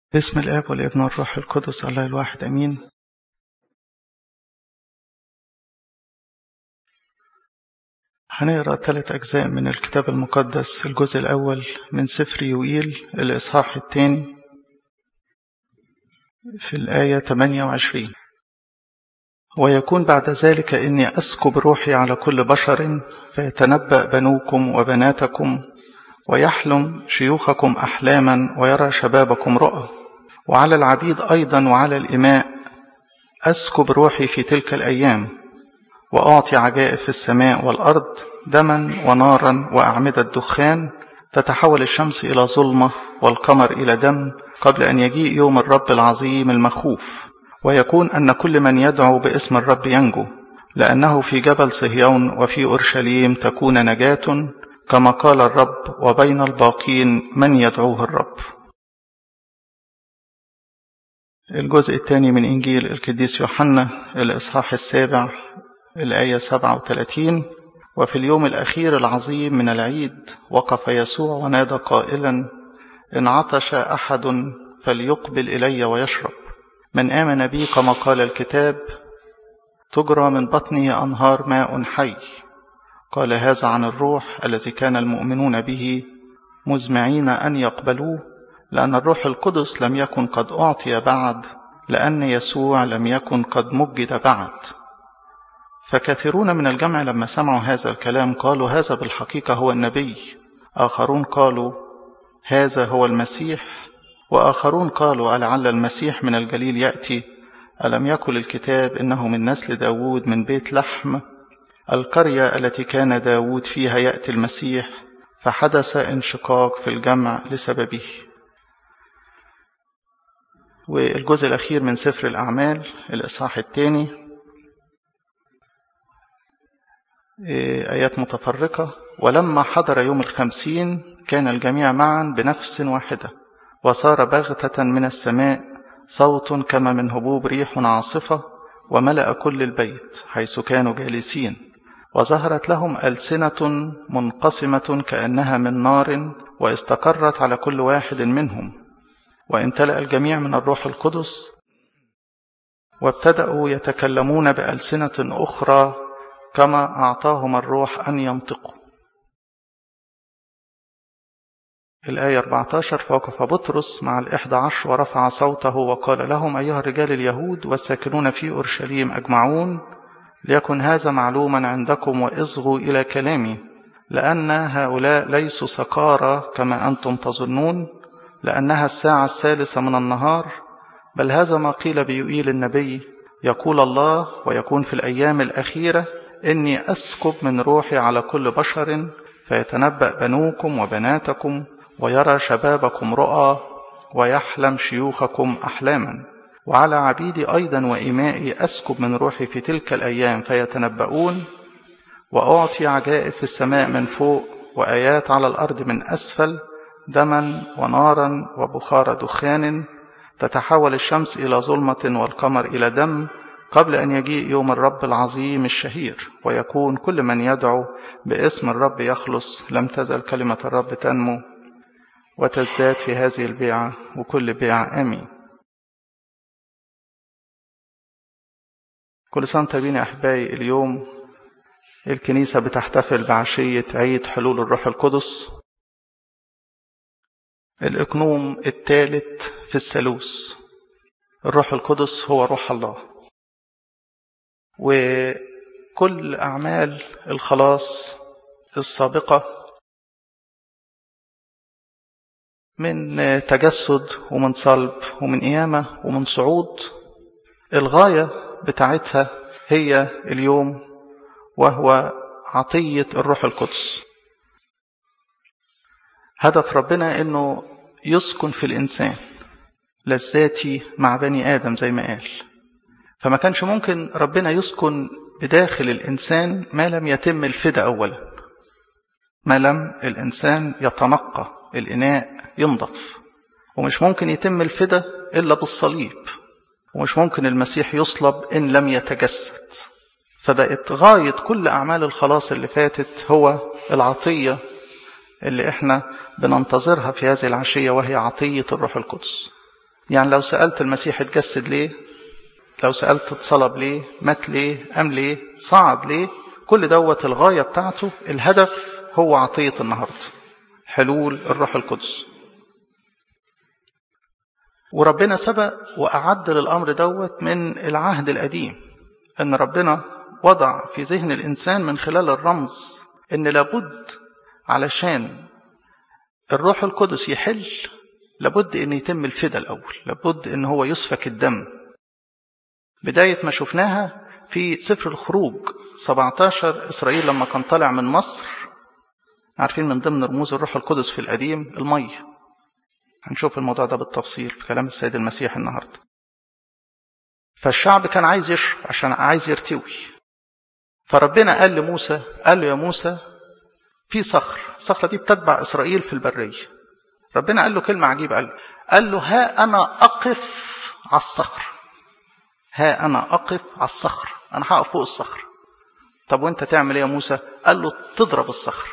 باسم الآب والابن والروح القدس الله الواحد أمين. هنقرأ 3 أجزاء من الكتاب المقدس. الجزء الأول من سفر يوئيل الإصحاح الثاني في الآية 28. ويكون بعد ذلك إني أسكب روحي على كل بشر فيتنبأ بنوكم وبناتكم ويحلم شيوخكم أحلاما ويرى شبابكم رؤى، وعلى العبيد أيضا وعلى الإماء أسكب روحي في تلك الأيام، وأعطي عجائب في السماء والأرض، دما ونارا وأعمدة دخان، تتحول الشمس إلى ظلمة والقمر إلى دم قبل أن يجيء يوم الرب العظيم المخوف. ويكون أن كل من يدعو باسم الرب ينجو، لأنه في جبل صهيون وفي أورشليم تكون نجاة، كما قال الرب، وبين الباقين من يدعوه الرب. الجزء الثاني من إنجيل القديس يوحنا الإصحاح 7 الآية 37. وفي اليوم الأخير العظيم من العيد وقف يسوع ونادى قائلا: إن عطش أحد فليقبل إلي ويشرب، من آمن بي كما قال الكتاب تجرى من بطنه أنهار ماء حي. قال هذا عن الروح الذي كان المؤمنون به مزمعين أن يقبلوه، لأن الروح القدس لم يكن قد أعطي بعد، لأن يسوع لم يكن قد مجد بعد. فكثيرون من الجمع لما سمعوا هذا الكلام قالوا هذا بالحقيقة هو النبي. آخرون قالوا هذا هو المسيح، وآخرون قالوا ألعل المسيح من الجليل يأتي، ألم يقل الكتاب إنه من نسل داود من بيت لحم، القرية التي كان داود فيها يأتي المسيح. فحدث انشقاق في الجمع لسببه. والجزء الأخير من سفر الأعمال الإصحاح الثاني آيات متفرقة. ولما حضر يوم 50 كان الجميع معا بنفس واحدة، وصار بغتة من السماء صوت كما من هبوب ريح عاصفة، وملأ كل البيت حيث كانوا جالسين، وظهرت لهم ألسنة منقسمة كأنها من نار، واستقرت على كل واحد منهم، وامتلأ الجميع من الروح القدس، وابتدأوا يتكلمون بألسنة أخرى كما أعطاهم الروح أن ينطقوا. الآية 14. فوقف بطرس مع 11 ورفع صوته وقال لهم: أيها الرجال اليهود والساكنون في أورشليم أجمعون، ليكن هذا معلوما عندكم واصغوا إلى كلامي، لأن هؤلاء ليسوا سكارى كما أنتم تظنون، لأنها الساعة 3 من النهار، بل هذا ما قيل بيوئيل النبي: يقول الله ويكون في الأيام الأخيرة إني أسكب من روحي على كل بشر، فيتنبأ بنوكم وبناتكم ويرى شبابكم رؤى، ويحلم شيوخكم أحلاما، وعلى عبيدي أيضا وإمائي أسكب من روحي في تلك الأيام فيتنبؤون، وأعطي عجائب في السماء من فوق وآيات على الأرض من أسفل، دما ونارا وبخار دخان، تتحول الشمس إلى ظلمة والقمر إلى دم قبل أن يجيء يوم الرب العظيم الشهير. ويكون كل من يدعو باسم الرب يخلص. لم تزل كلمة الرب تنمو وتزداد في هذه البيعة وكل بيعة. آمين. كل سنة طيبين يا أحبائي. اليوم الكنيسة بتحتفل بعشية عيد حلول الروح القدس، الإقنوم الثالث في الثالوث. الروح القدس هو روح الله، وكل أعمال الخلاص السابقة من تجسد ومن صلب ومن قيامة ومن صعود، الغاية بتاعتها هي اليوم، وهو عطية الروح القدس. هدف ربنا إنه يسكن في الإنسان لذاتي مع بني آدم زي ما قال. فما كانش ممكن ربنا يسكن بداخل الإنسان ما لم يتم الفداء أولا، ما لم الإنسان يتنقى، الإناء ينضف. ومش ممكن يتم الفداء إلا بالصليب، ومش ممكن المسيح يصلب إن لم يتجسد. فبقت غاية كل أعمال الخلاص اللي فاتت هو العطية اللي احنا بننتظرها في هذه العشية، وهي عطية الروح القدس. يعني لو سألت المسيح اتجسد ليه، لو سألت اتصلب ليه، مات ليه، قام ليه، صعد ليه، كل دوت الغاية بتاعته، الهدف هو عطية النهاردة، حلول الروح القدس. وربنا سبق وأعد للأمر دوت من العهد القديم، أن ربنا وضع في ذهن الإنسان من خلال الرمز أن لابد علشان الروح القدس يحل لابد أن يتم الفداء الأول، لابد أن هو يسفك الدم. بداية ما شفناها في سفر الخروج 17، إسرائيل لما كان طالع من مصر، عارفين من ضمن رموز الروح القدس في القديم المية. هنشوف الموضوع ده بالتفصيل في كلام السيد المسيح النهاردة. فالشعب كان عايز يشرب عشان عايز يرتوي، فربنا قال لموسى، قال له يا موسى في صخر، الصخرة دي بتتبع إسرائيل في البرية. ربنا قال له كلمة عجيبة، قال له ها أنا أقف على الصخر، ها أنا أقف على الصخر، أنا هقف فوق الصخر. طب وانت تعمل ايه يا موسى؟ قال له تضرب الصخر.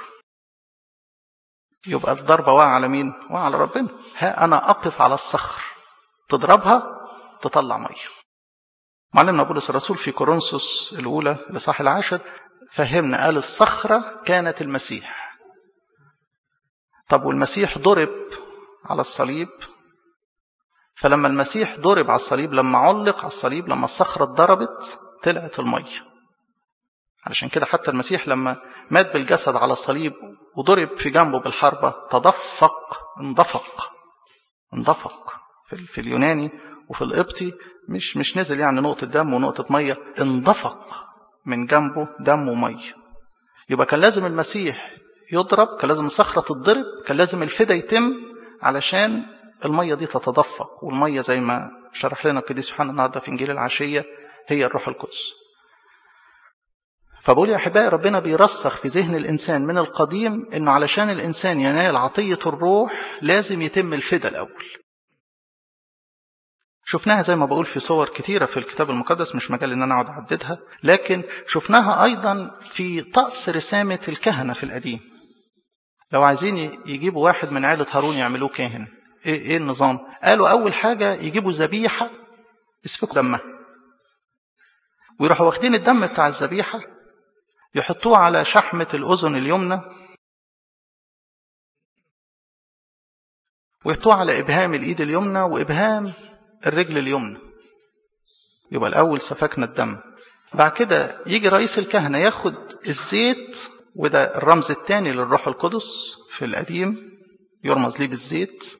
يبقى الضربة واقعة على مين؟ واقعة على ربنا. ها أنا أقف على الصخر، تضربها تطلع مية. معلمنا بولس الرسول في كورنثوس الأولى الإصحاح 10 فهمنا، قال الصخرة كانت المسيح. طب والمسيح ضرب على الصليب، فلما المسيح ضرب على الصليب، لما علق على الصليب، لما الصخرة اتضربت طلعت المية. علشان كده حتى المسيح لما مات بالجسد على الصليب وضرب في جنبه بالحربة تدفق، اندفق في اليوناني وفي القبطي مش نزل يعني نقطة دم ونقطة مية، اندفق من جنبه دم ومية. يبقى كان لازم المسيح يضرب، كان لازم الصخرة تتضرب، كان لازم الفداء يتم علشان المية دي تتدفق. والمية زي ما شرح لنا القديس يوحنا النهارده في إنجيل العشية هي الروح القدس. فبقول يا أحبائي ربنا بيرسخ في ذهن الإنسان من القديم إنه علشان الإنسان ينال عطية الروح لازم يتم الفداء الأول. شفناها زي ما بقول في صور كتيرة في الكتاب المقدس، مش مجال إن أنا أقعد أعددها، لكن شفناها أيضا في طقس رسامة الكهنة في القديم. لو عايزين يجيبوا واحد من عائلة هارون يعملوه كاهن، إيه النظام؟ قالوا أول حاجة يجيبوا ذبيحة يسفكوا دمها، ويروحوا واخدين الدم بتاع الذبيحة يحطوه على شحمة الأذن اليمنى، ويحطوه على إبهام الإيد اليمنى وإبهام الرجل اليمنى. يبقى الأول سفكنا الدم. بعد كده يجي رئيس الكهنة ياخد الزيت، وده الرمز الثاني للروح القدس في القديم، يرمز ليه بالزيت.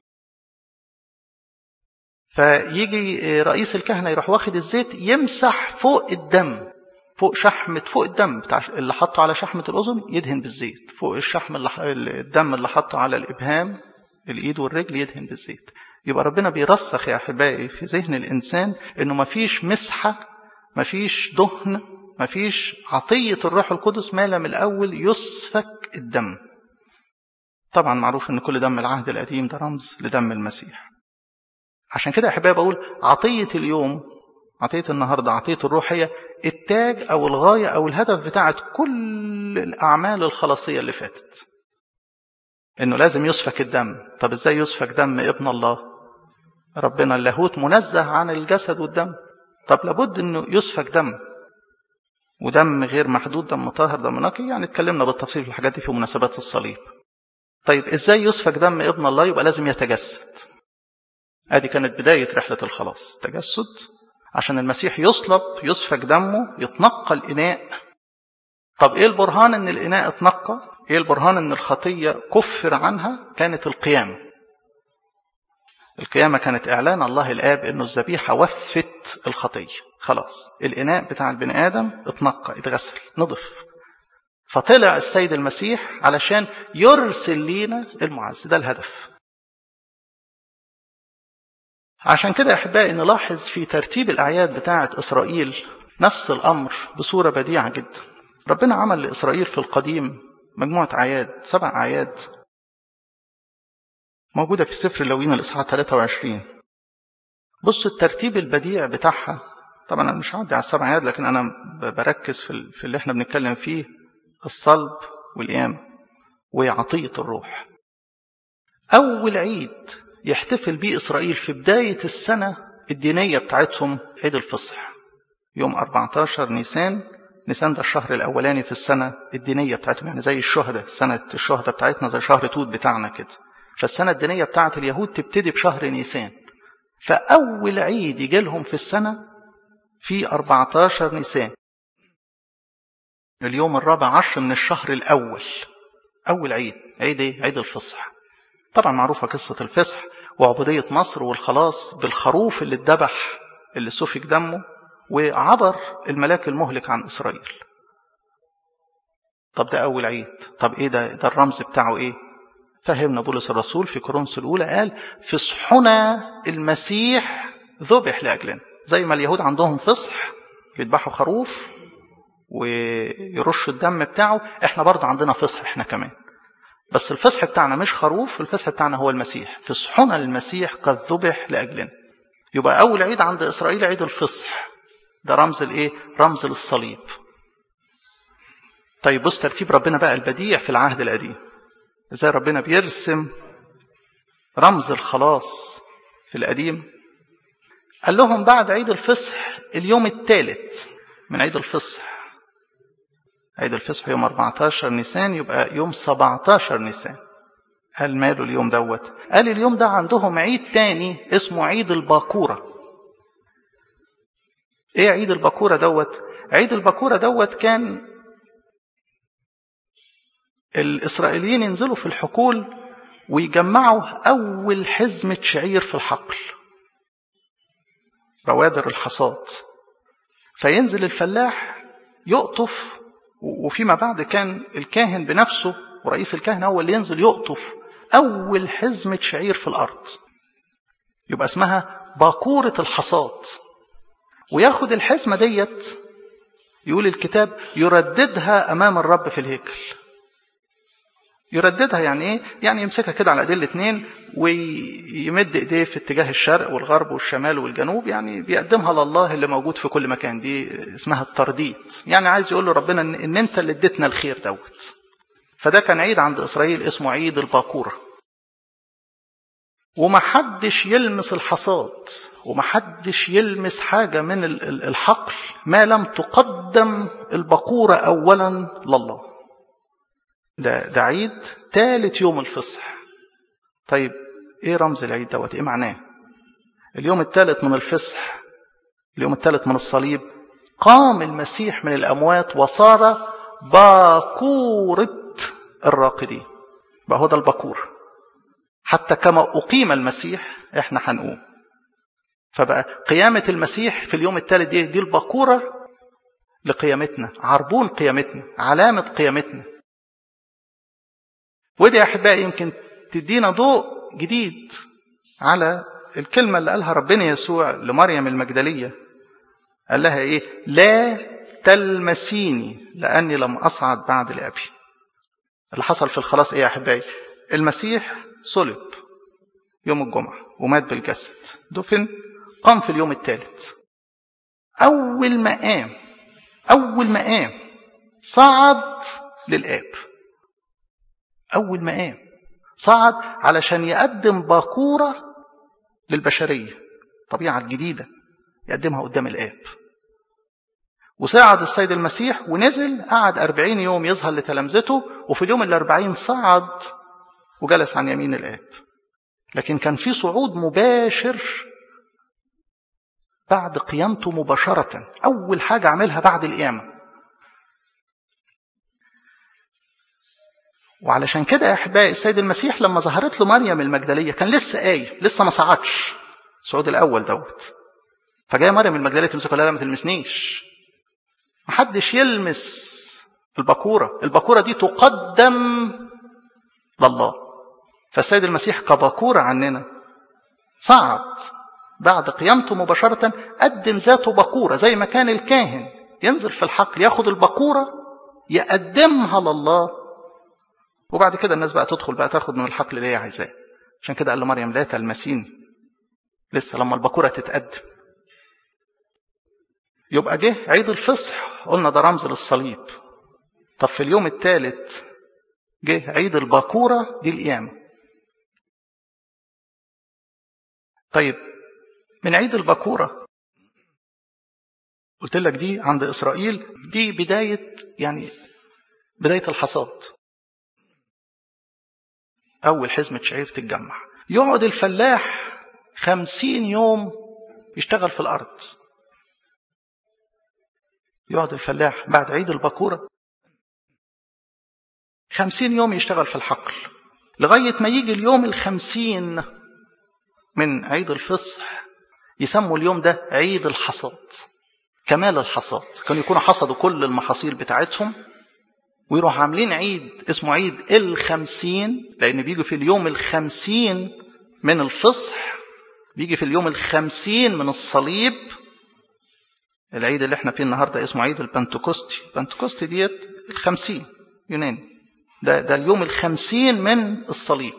فيجي رئيس الكهنة يروح واخد الزيت يمسح فوق الدم، فوق الدم بتاع اللي حطه على شحمة الأذن، يدهن بالزيت. فوق الدم اللي حطه على الإبهام الإيد والرجل يدهن بالزيت. يبقى ربنا بيرسخ يا أحبائي في ذهن الإنسان إنه مفيش مسحة، مفيش دهن، مفيش عطية الروح القدس ما لم الأول يسفك الدم. طبعا معروف إن كل دم العهد القديم ده رمز لدم المسيح. عشان كده يا أحبائي بقول عطية اليوم، عطية النهاردة، عطية الروح هي التاج أو الغاية أو الهدف بتاعت كل الأعمال الخلاصية اللي فاتت، إنه لازم يسفك الدم. طب إزاي يسفك دم ابن الله؟ ربنا اللاهوت منزه عن الجسد والدم، طب لابد إنه يسفك دم، ودم غير محدود، دم طاهر، دم نقي. يعني اتكلمنا بالتفصيل في الحاجات دي في مناسبات الصليب. طيب إزاي يسفك دم ابن الله؟ يبقى لازم يتجسد. ادي كانت بداية رحلة الخلاص، تجسد عشان المسيح يصلب، يسفك دمه، يتنقى الإناء. طب ايه البرهان ان الإناء اتنقى؟ ايه البرهان ان الخطية كفر عنها؟ كانت القيامة. القيامة كانت اعلان الله الآب انه الذبيحة وفت الخطية، خلاص الإناء بتاع البني آدم اتنقى، اتغسل، نضف. فطلع السيد المسيح علشان يرسل لينا المعز، ده الهدف. عشان كده يا أحبائي نلاحظ في ترتيب الأعياد بتاعة إسرائيل نفس الأمر بصورة بديعة جدا. ربنا عمل لإسرائيل في القديم مجموعة أعياد، 7 أعياد موجودة في سفر اللاويين الإصحاح 23. بصوا الترتيب البديع بتاعها. طبعا أنا مش هعدي على 7 أعياد، لكن أنا بركز في اللي احنا بنتكلم فيه، الصلب والقيامة وعطية الروح. أول عيد يحتفل بيه إسرائيل في بداية السنة الدينية بتاعتهم عيد الفصح يوم 14 نيسان. نيسان ده الشهر الأولاني في السنة الدينية بتاعتهم، يعني زي الشهداء، سنة الشهداء بتاعتنا زي شهر توت بتاعنا كده. فالسنة الدينية بتاعت اليهود تبتدي بشهر نيسان، فأول عيد يجي لهم في السنة في 14 نيسان، اليوم 14 من الشهر الأول. أول عيد، عيد إيه؟ عيد الفصح. طبعا معروفة قصة الفصح وعبودية مصر والخلاص بالخروف اللي اتذبح اللي سفك دمه وعبر الملاك المهلك عن إسرائيل. طب ده أول عيد. طب إيه ده الرمز بتاعه إيه؟ فهمنا بولس الرسول في كورنثوس الأولى قال فصحنا المسيح ذبح لأجلنا. زي ما اليهود عندهم فصح بيذبحوا خروف ويرشوا الدم بتاعه، احنا برضه عندنا فصح احنا كمان، بس الفصح بتاعنا مش خروف، الفصح بتاعنا هو المسيح. فصحنا المسيح قد ذبح لأجلنا. يبقى أول عيد عند إسرائيل عيد الفصح، ده رمز الإيه؟ رمز للصليب. طيب بص ترتيب ربنا بقى البديع في العهد القديم، ازاي ربنا بيرسم رمز الخلاص في القديم. قال لهم بعد عيد الفصح اليوم الثالث من عيد الفصح، عيد الفصح يوم 14 نيسان، يبقى يوم 17 نيسان. قال ماله اليوم دوت؟ قال اليوم ده عندهم عيد تاني اسمه عيد الباكورة. ايه عيد الباكورة دوت؟ عيد الباكورة دوت كان الإسرائيليين ينزلوا في الحقول ويجمعوا أول حزمة شعير في الحقل، روادر الحصاد. فينزل الفلاح يقطف، وفيما بعد كان الكاهن بنفسه ورئيس الكهنة هو اللي ينزل يقطف أول حزمة شعير في الأرض، يبقى اسمها باكورة الحصاد. وياخد الحزمة ديت، يقول الكتاب يرددها أمام الرب في الهيكل. يرددها يعني ايه؟ يعني يمسكها كده على ايدين الاثنين ويمد ايديه في اتجاه الشرق والغرب والشمال والجنوب، يعني بيقدمها لله اللي موجود في كل مكان. دي اسمها الترديد، يعني عايز يقول له ربنا ان انت اللي اديتنا الخير دوت. فده كان عيد عند اسرائيل اسمه عيد الباكورة. ومحدش يلمس الحصاد ومحدش يلمس حاجة من الحقل ما لم تقدم الباكورة اولا لله. ده عيد ثالث يوم الفصح. طيب ايه رمز العيد دوت؟ ايه معناه؟ اليوم الثالث من الفصح، اليوم الثالث من الصليب، قام المسيح من الأموات وصار باكورة الراقدين. بقى هو ده الباكور. حتى كما أقيم المسيح احنا هنقوم. فبقى قيامة المسيح في اليوم الثالث دي الباكورة لقيامتنا، عربون قيامتنا، علامة قيامتنا. ودي يا أحبائي يمكن تدينا ضوء جديد على الكلمة اللي قالها ربنا يسوع لمريم المجدلية. قال لها إيه؟ لا تلمسيني لأني لم أصعد بعد لأبي. اللي حصل في الخلاص إيه يا أحبائي؟ المسيح صلب يوم الجمعة ومات بالجسد، دفن، قام في اليوم الثالث. أول ما قام صعد للآب. أول ما قام صعد علشان يقدم باكورة للبشرية، طبيعة الجديدة يقدمها قدام الآب. وصعد السيد المسيح ونزل قعد 40 يوم يظهر لتلامذته، وفي اليوم 40 صعد وجلس عن يمين الآب. لكن كان في صعود مباشر بعد قيامته مباشرة، أول حاجة عملها بعد القيامة. وعلشان كده يا أحبائي السيد المسيح لما ظهرت له مريم المجدلية كان لسه قايم، لسه ما صعدش الصعود الأول دوت. فجاء مريم المجدلية تمسكه، لا ما تلمسنيش، محدش يلمس الباكورة. الباكورة دي تقدم لله. فالسيد المسيح كباكورة عننا صعد بعد قيامته مباشرة، قدم ذاته باكورة، زي ما كان الكاهن ينزل في الحقل ياخد الباكورة يقدمها لله، وبعد كده الناس بقى تدخل بقى تاخد من الحقل اللي هي عايزاه. عشان كده قال له مريم لا تلمسيني لسه لما الباكورة تتقدم. يبقى جه عيد الفصح، قلنا ده رمز للصليب. طب في اليوم الثالث جه عيد الباكورة، دي القيامة. طيب من عيد البكورة قلت لك دي عند إسرائيل دي بداية الحصاد. أول حزمة شعير تتجمع، يقعد الفلاح 50 يوم يشتغل في الأرض. يقعد الفلاح بعد عيد البكورة 50 يوم يشتغل في الحقل، لغاية ما يجي اليوم 50 من عيد الفصح، يسموا اليوم ده عيد الحصاد، كمال الحصاد. كانوا يكونوا حصدوا كل المحاصيل بتاعتهم ويروحوا عاملين عيد اسمه عيد 50، لأن بيجي في اليوم 50 من الفصح، بيجي في اليوم 50 من الصليب. العيد اللي احنا فيه النهارده اسمه عيد البنتكوستي. البنتكوستي ديت 50 يوناني، ده اليوم 50 من الصليب.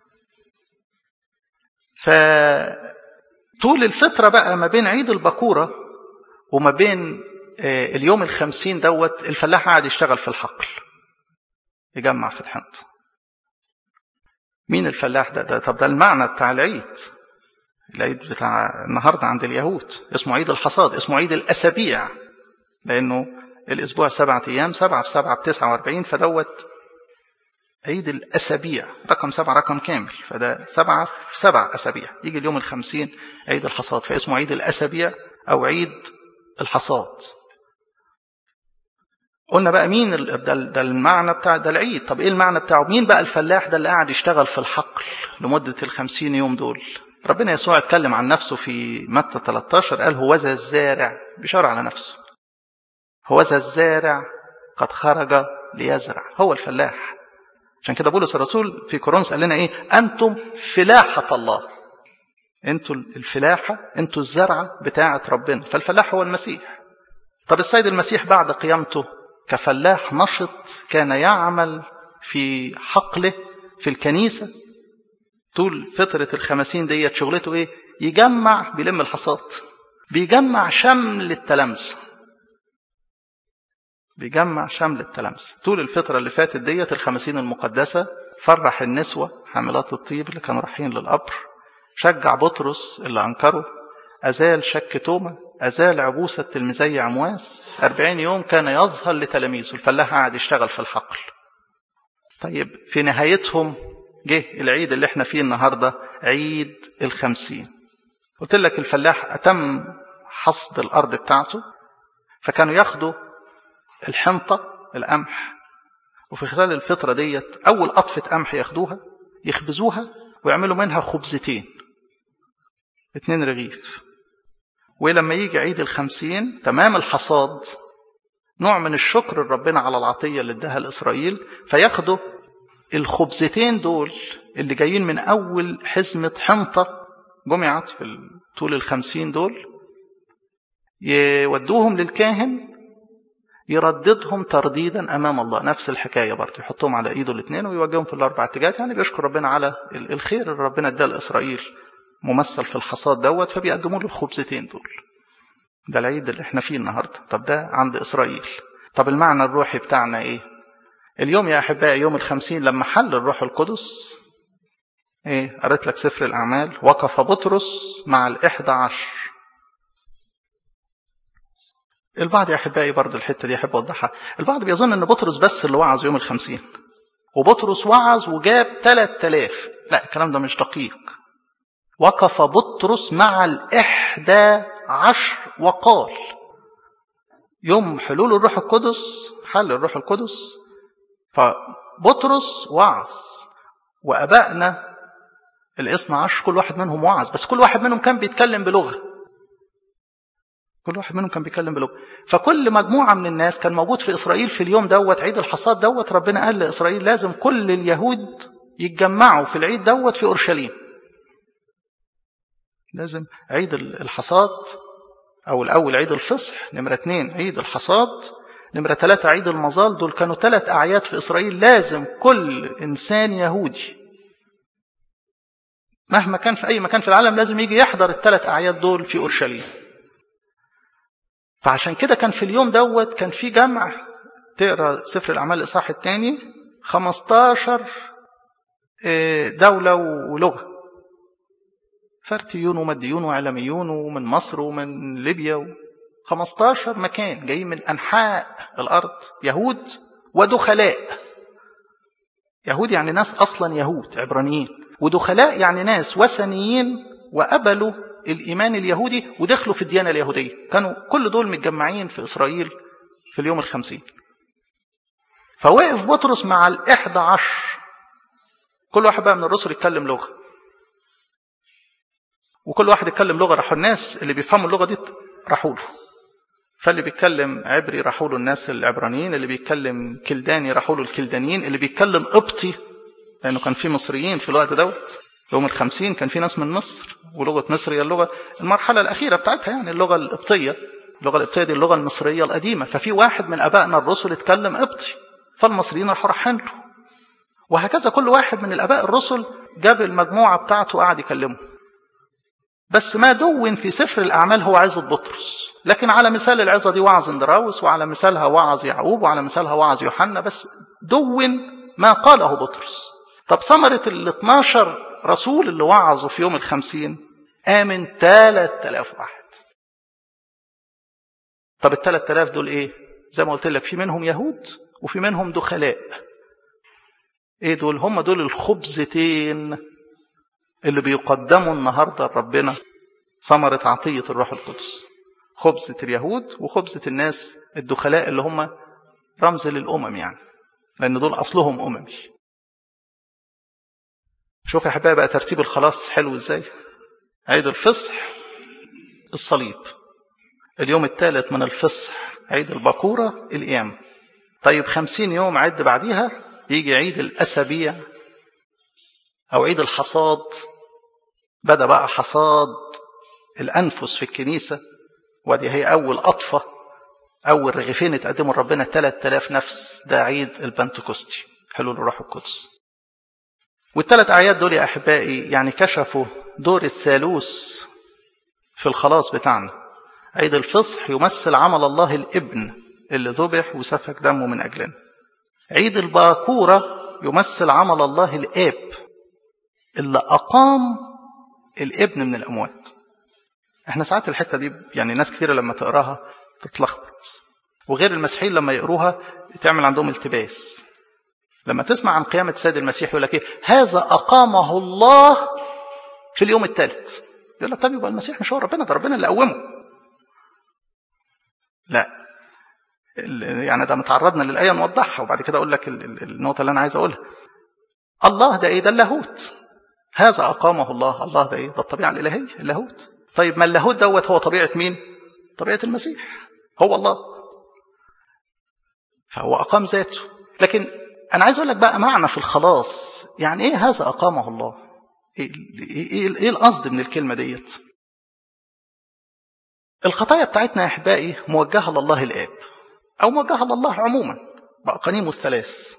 فطول الفترة بقى ما بين عيد البكورة وما بين اليوم 50 دوت الفلاح قاعد يشتغل في الحقل، يجمع في الحنط. مين الفلاح ده؟ طب ده المعنى بتاع العيد بتاع النهاردة عند اليهود، اسمه عيد الحصاد، اسمه عيد الأسابيع، لأنه الأسبوع 7 أيام، 7 في 7 ب49، فدوت عيد الأسابيع. رقم 7 رقم كامل، فده 7 في 7 أسابيع، يجي اليوم 50 عيد الحصاد، فاسمه عيد الأسابيع أو عيد الحصاد. قلنا بقى مين ده المعنى بتاع ده العيد. طب ايه المعنى بتاعه؟ مين بقى الفلاح ده اللي قاعد يشتغل في الحقل لمدة 50 يوم دول؟ ربنا يسوع اتكلم عن نفسه في متى 13، قال هوذا الزارع، بيشار على نفسه، هوذا الزارع قد خرج ليزرع، هو الفلاح. عشان كده بولس الرسول في كورنثوس قال لنا ايه؟ انتم فلاحة الله، انتوا الفلاحة، انتوا الزرعة بتاعة ربنا. فالفلاح هو المسيح. طب السيد المسيح بعد قيامته كفلاح نشط كان يعمل في حقله في الكنيسة طول فترة 50 ديت. شغلته ايه؟ يجمع، بيلم الحصاد، بيجمع شمل التلامذة، بيجمع شمل التلامذة طول الفترة اللي فاتت ديت 50 المقدسة. فرح النسوة حاملات الطيب اللي كانوا رايحين للقبر، شجع بطرس اللي أنكره، أزال شك توما، أزال عبوسة تلميذي عمواس. 40 يوم كان يظهر لتلاميذه. الفلاح قاعد يشتغل في الحقل. طيب في نهايتهم جه العيد اللي احنا فيه النهاردة، عيد 50. قلت لك الفلاح أتم حصد الأرض بتاعته، فكانوا ياخدوا الحنطة القمح، وفي خلال الفترة ديت أول قطفة قمح ياخدوها يخبزوها ويعملوا منها خبزتين، 2 رغيف. ولما يجي عيد 50 تمام الحصاد، نوع من الشكر لربنا على العطية اللي اداها لإسرائيل، فياخدوا الخبزتين دول اللي جايين من أول حزمة حنطة جمعت في طول 50 دول، يودوهم للكاهن يرددهم ترديدا أمام الله. نفس الحكاية برضه، يحطهم على إيده الاثنين ويوجههم في ال4 اتجاهات. يعني بيشكر ربنا على الخير اللي ربنا اداه لإسرائيل ممثل في الحصاد دوت، فبيقدموا له الخبزتين دول. ده العيد اللي احنا فيه النهاردة. طب ده عند إسرائيل. طب المعنى الروحي بتاعنا ايه؟ اليوم يا أحبائي يوم 50 لما حل الروح القدس، ايه؟ قريت لك سفر الأعمال، وقف بطرس مع 11. البعض يا أحبائي برضو الحتة دي أحب أوضحها، البعض بيظن أن بطرس بس اللي وعظ يوم 50، وبطرس وعظ وجاب 3000. لا، الكلام ده مش دقيق. وقف بطرس مع 11 وقال. يوم حلول الروح القدس، حل الروح القدس، فبطرس وعظ، وأبائنا 12 كل واحد منهم وعظ، بس كل واحد منهم كان بيتكلم بلغة، كل واحد منهم كان بيتكلم بلغة. فكل مجموعة من الناس كان موجود في إسرائيل في اليوم دوت، عيد الحصاد دوت. ربنا قال لإسرائيل لازم كل اليهود يتجمعوا في العيد دوت في أورشليم. لازم عيد الحصاد، أو الأول عيد الفصح، نمرة 2 عيد الحصاد، نمرة 3 عيد المظال. دول كانوا 3 أعياد في إسرائيل لازم كل إنسان يهودي مهما كان في أي مكان في العالم لازم يجي يحضر ال3 أعياد دول في أورشليم. فعشان كده كان في اليوم دوت كان في جمع. تقرأ سفر الأعمال الإصحاح 2 15 دولة ولغة. فرتيون ومديون وعلميون ومن مصر ومن ليبيا 15 مكان جايين من أنحاء الأرض، يهود ودخلاء. يهود يعني ناس أصلا يهود عبرانيين، ودخلاء يعني ناس وثنيين وقبلوا الإيمان اليهودي ودخلوا في الديانة اليهودية. كانوا كل دول متجمعين في إسرائيل في اليوم 50. فوقف بطرس مع 11، كل واحد بقى من الرسل يتكلم لغة، وكل واحد يتكلم لغة. راحوا الناس اللي بيفهموا اللغة دي راحوا له، فاللي بيتكلم عبري راحوا له الناس العبرانيين، اللي بيتكلم كلداني راحوا له الكلدانيين، اللي بيتكلم قبطي لأنه كان في مصريين في الوقت دوت يوم 50 كان في ناس من مصر، ولغة مصر هي اللغة المرحلة الأخيرة بتاعتها، يعني اللغة القبطية. اللغة القبطية دي اللغة المصرية القديمة، ففي واحد من أبائنا الرسل اتكلم قبطي، فالمصريين راحوا رايحين له. وهكذا كل واحد من الآباء الرسل جاب المجموعة بتاعته وقعد يكلمه. بس ما دون في سفر الأعمال هو عظة بطرس، لكن على مثال العظة دي وعظ اندراوس، وعلى مثالها وعظ يعقوب، وعلى مثالها وعظ يوحنا، بس دون ما قاله بطرس. طب ثمرة 12 رسول اللي وعظوا في يوم 50 آمن 3000 واحد. طب 3000 دول ايه؟ زي ما قلت لك في منهم يهود وفي منهم دخلاء. ايه دول؟ هم دول الخبزتين اللي بيقدموا النهاردة لربنا ثمرة عطية الروح القدس، خبزة اليهود وخبزة الناس الدخلاء اللي هم رمز للأمم، يعني لأن دول أصلهم أممي. شوف يا حبايبي بقى ترتيب الخلاص حلو ازاي. عيد الفصح الصليب، اليوم الثالث من الفصح عيد البكورة القيامة. طيب 50 يوم عد بعديها يجي عيد الأسابيع أو عيد الحصاد. بدأ بقى حصاد الأنفس في الكنيسة، ودي هي أول أطفة، أول رغيفين اتقدموا لربنا 3000 نفس. ده عيد البنتكوستي، حلول الروح القدس. والثلاث أعياد دول يا أحبائي يعني كشفوا دور الثالوث في الخلاص بتاعنا. عيد الفصح يمثل عمل الله الابن اللي ذبح وسفك دمه من أجلنا. عيد الباكورة يمثل عمل الله الآب اللي أقام الابن من الأموات. احنا ساعات الحتة دي يعني ناس كثيرة لما تقراها تتلخبط، وغير المسيحيين لما يقروها تعمل عندهم التباس. لما تسمع عن قيامة السيد المسيح يقول لك ايه؟ هذا أقامه الله في اليوم الثالث. يقول لك طب يبقى المسيح مش هو ربنا، ده ربنا اللي قومه. لا، يعني ده متعرضنا للآية نوضحها وبعد كده أقول لك النقطة اللي أنا عايز أقولها. الله ده إيه؟ ده اللاهوت. هذا أقامه الله. الله ده إيه؟ ده الطبيعة الإلهية، اللاهوت. طيب ما اللاهوت دوت هو طبيعة مين؟ طبيعة المسيح، هو الله، فهو أقام ذاته. لكن أنا عايز أقول لك بقى معنى في الخلاص، يعني إيه هذا أقامه الله؟ إيه القصد من الكلمة ديت؟ الخطايا بتاعتنا يا أحبائي موجهة لله الآب أو موجهة لله عموما بأقانيمه الثلاث.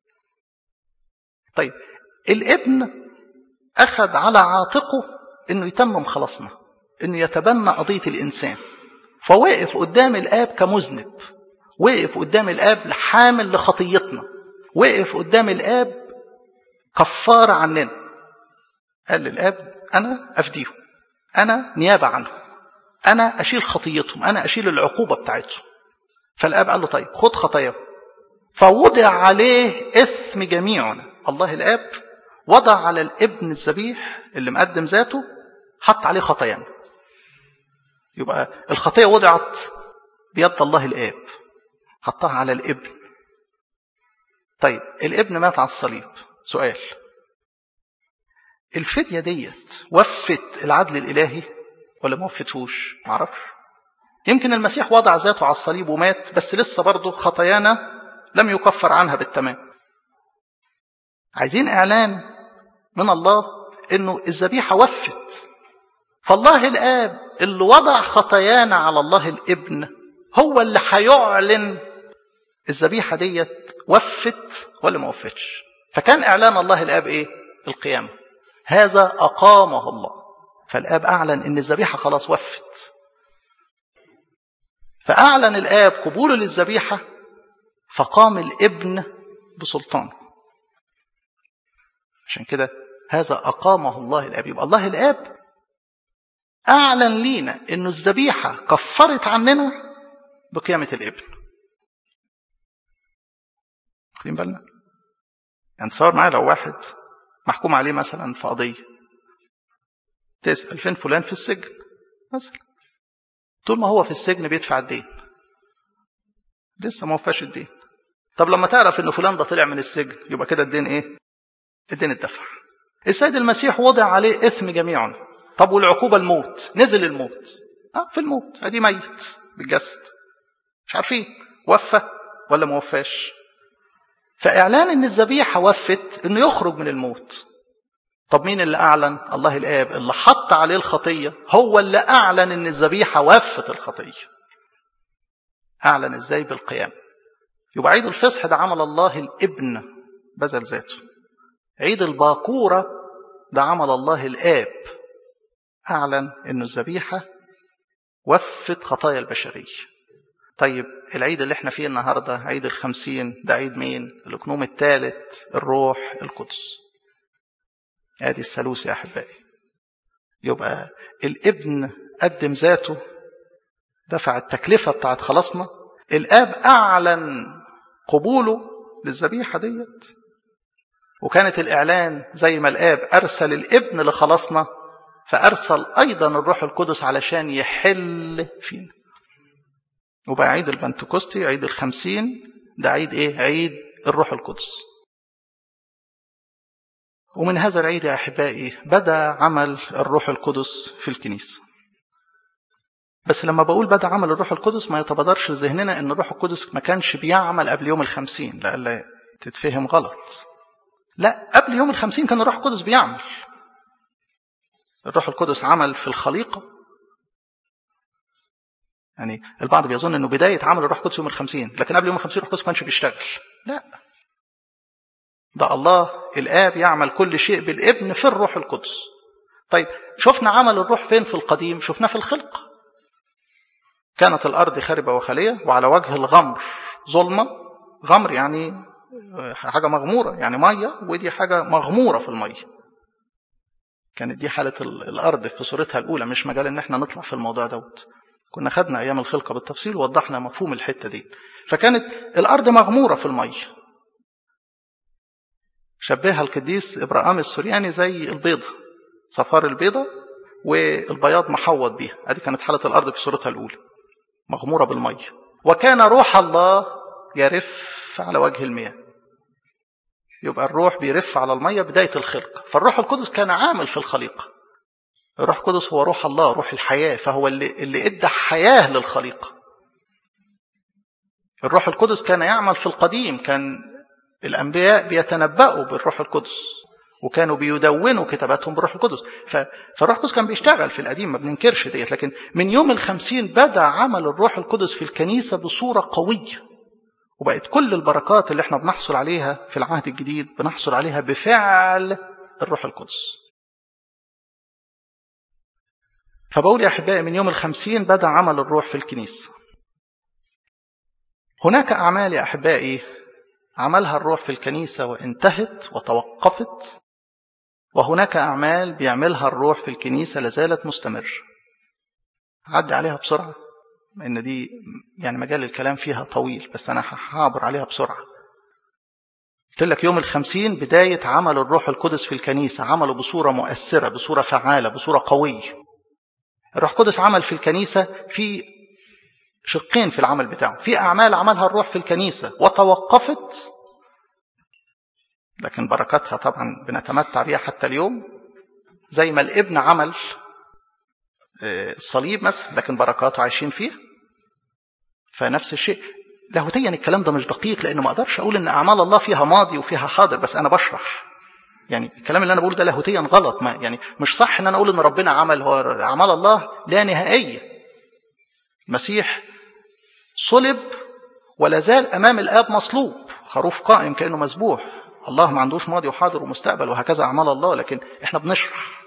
طيب الابن أخذ على عاتقه إنه يتمم خلاصنا، إنه يتبنى قضية الإنسان، فوقف قدام الآب كمذنب، وقف قدام الآب حامل لخطيتنا، وقف قدام الآب كفارة عننا. قال للآب أنا أفديهم، أنا نيابة عنهم، أنا أشيل خطيتهم، أنا أشيل العقوبة بتاعتهم. فالآب قال له طيب خد خطاياهم، فوضع عليه إثم جميعنا. الله الآب وضع على الابن الذبيح اللي مقدم ذاته، حط عليه خطايانا. يبقى الخطية وضعت بيد الله الآب، حطها على الابن. طيب الابن مات على الصليب. سؤال، الفدية ديت وفت العدل الإلهي ولا ما وفتهوش؟ معرفش. يمكن المسيح وضع ذاته على الصليب ومات، بس لسه برضه خطايانا لم يكفر عنها بالتمام. عايزين إعلان من الله إنه الذبيحة وفت. فالله الآب اللي وضع خطايانا على الله الابن هو اللي هيعلن الذبيحة ديت وفت ولا ما وفتش. فكان إعلان الله الآب إيه؟ القيامة. هذا أقامه الله. فالآب أعلن إن الذبيحة خلاص وفت، فأعلن الآب قبوله للذبيحة، فقام الابن بسلطانه. عشان كده هذا أقامه الله الآب. يبقى الله الآب أعلن لينا إنه الذبيحة كفرت عننا بقيامة الابن. واخدين بالنا؟ يعني تصور معايا لو واحد محكوم عليه مثلا في قضية، تسأل فين فلان؟ في السجن مثلا. طول ما هو في السجن بيدفع الدين، لسه ما وفاش الدين. طب لما تعرف إنه فلان ده طلع من السجن، يبقى كده الدين إيه؟ الدين اتدفع. السيد المسيح وضع عليه إثم جميعا. طب والعقوبة الموت، نزل الموت. في الموت ادي ميت بالجسد، مش عارفين وفى ولا ما وفاش. فاعلان ان الذبيحه وفت انه يخرج من الموت. طب مين اللي اعلن؟ الله الاب، اللي حط عليه الخطيه هو اللي اعلن ان الذبيحه وفت الخطيه. اعلن ازاي؟ بالقيام. يبقى عيد الفصح ده عمل الله الابن بذل ذاته. عيد الباكوره ده عمل الله الاب، اعلن انه الذبيحه وفت خطايا البشرية. طيب العيد اللي احنا فيه النهاردة، عيد ال50، ده عيد مين؟ الأقنوم الثالث، الروح القدس. ادي الثالوث يا أحبائي. يبقى الابن قدم ذاته، دفع التكلفة بتاعت خلاصنا. الآب أعلن قبوله للذبيحة ديت، وكانت الإعلان زي ما الآب أرسل الابن لخلاصنا، فأرسل أيضا الروح القدس علشان يحل فينا. وبقى عيد البنتكوستي، عيد ال50، ده عيد إيه؟ عيد الروح القدس. ومن هذا العيد يا أحبائي بدأ عمل الروح القدس في الكنيسة. بس لما بقول بدأ عمل الروح القدس ما يتبادرش لذهننا أن الروح القدس ما كانش بيعمل قبل يوم ال50، لألا تتفهم غلط. لا، قبل يوم ال50 كان الروح القدس بيعمل. الروح القدس عمل في الخليقة. يعني البعض بيظن أنه بداية عمل الروح القدس يوم ال50، لكن قبل يوم ال50 الروح القدس ما كانش بيشتغل. لا، ده الله الآب يعمل كل شيء بالابن في الروح القدس. طيب شفنا عمل الروح فين في القديم؟ شفنا في الخلق. كانت الأرض خاربة وخالية وعلى وجه الغمر ظلمة. غمر يعني حاجة مغمورة، يعني مية، ودي حاجة مغمورة في المية. كانت دي حالة الأرض في صورتها الأولى. مش مجال إن احنا نطلع في الموضوع دوت، كنا خدنا أيام الخلقة بالتفصيل ووضحنا مفهوم الحتة دي. فكانت الأرض مغمورة في المية. شبهها القديس إبراهام السورياني زي البيضة، صفار البيضة والبياض محوط بيها. هذه كانت حالة الأرض في صورتها الأولى، مغمورة بالمية. وكان روح الله يرف على وجه المياه. يبقى الروح بيرف على المية بداية الخلق. فالروح القدس كان عامل في الخليقة. الروح القدس هو روح الله، روح الحياة، فهو اللي ادى حياة للخليقة. الروح القدس كان يعمل في القديم. كان الأنبياء بيتنبأوا بالروح القدس وكانوا بيدونوا كتاباتهم بالروح القدس. فالروح القدس كان بيشتغل في القديم، ما بننكرش ديت. لكن من يوم ال50 بدأ عمل الروح القدس في الكنيسة بصورة قوية، وبقت كل البركات اللي احنا بنحصل عليها في العهد الجديد بنحصل عليها بفعل الروح القدس. فبقول يا أحبائي من يوم ال50 بدأ عمل الروح في الكنيسة. هناك أعمال يا أحبائي عملها الروح في الكنيسة وانتهت وتوقفت، وهناك أعمال بيعملها الروح في الكنيسة لازالت مستمر. عدي عليها بسرعة لأن دي يعني مجال الكلام فيها طويل، بس أنا هعبر عليها بسرعة. قلت لك يوم ال50 بداية عمل الروح القدس في الكنيسة، عمله بصورة مؤثرة، بصورة فعالة، بصورة قوية. الروح القدس عمل في الكنيسة في شقين في العمل بتاعه. في أعمال عملها الروح في الكنيسة وتوقفت، لكن بركاتها طبعا بنتمتع بيها حتى اليوم. زي ما الابن عمل الصليب مثلا، لكن بركاته عايشين فيه. فنفس الشيء لاهوتيا الكلام ده مش دقيق، لأنه ما أقدرش أقول إن أعمال الله فيها ماضي وفيها حاضر، بس أنا بشرح. يعني الكلام اللي أنا بقوله ده لاهوتيا غلط. ما يعني مش صح إن أنا أقول إن ربنا عمل. هو أعمال الله لا نهائية. المسيح صلب ولا زال أمام الآب مصلوب، خروف قائم كأنه مذبوح. الله ما عندوش ماضي وحاضر ومستقبل، وهكذا أعمال الله، لكن إحنا بنشرح.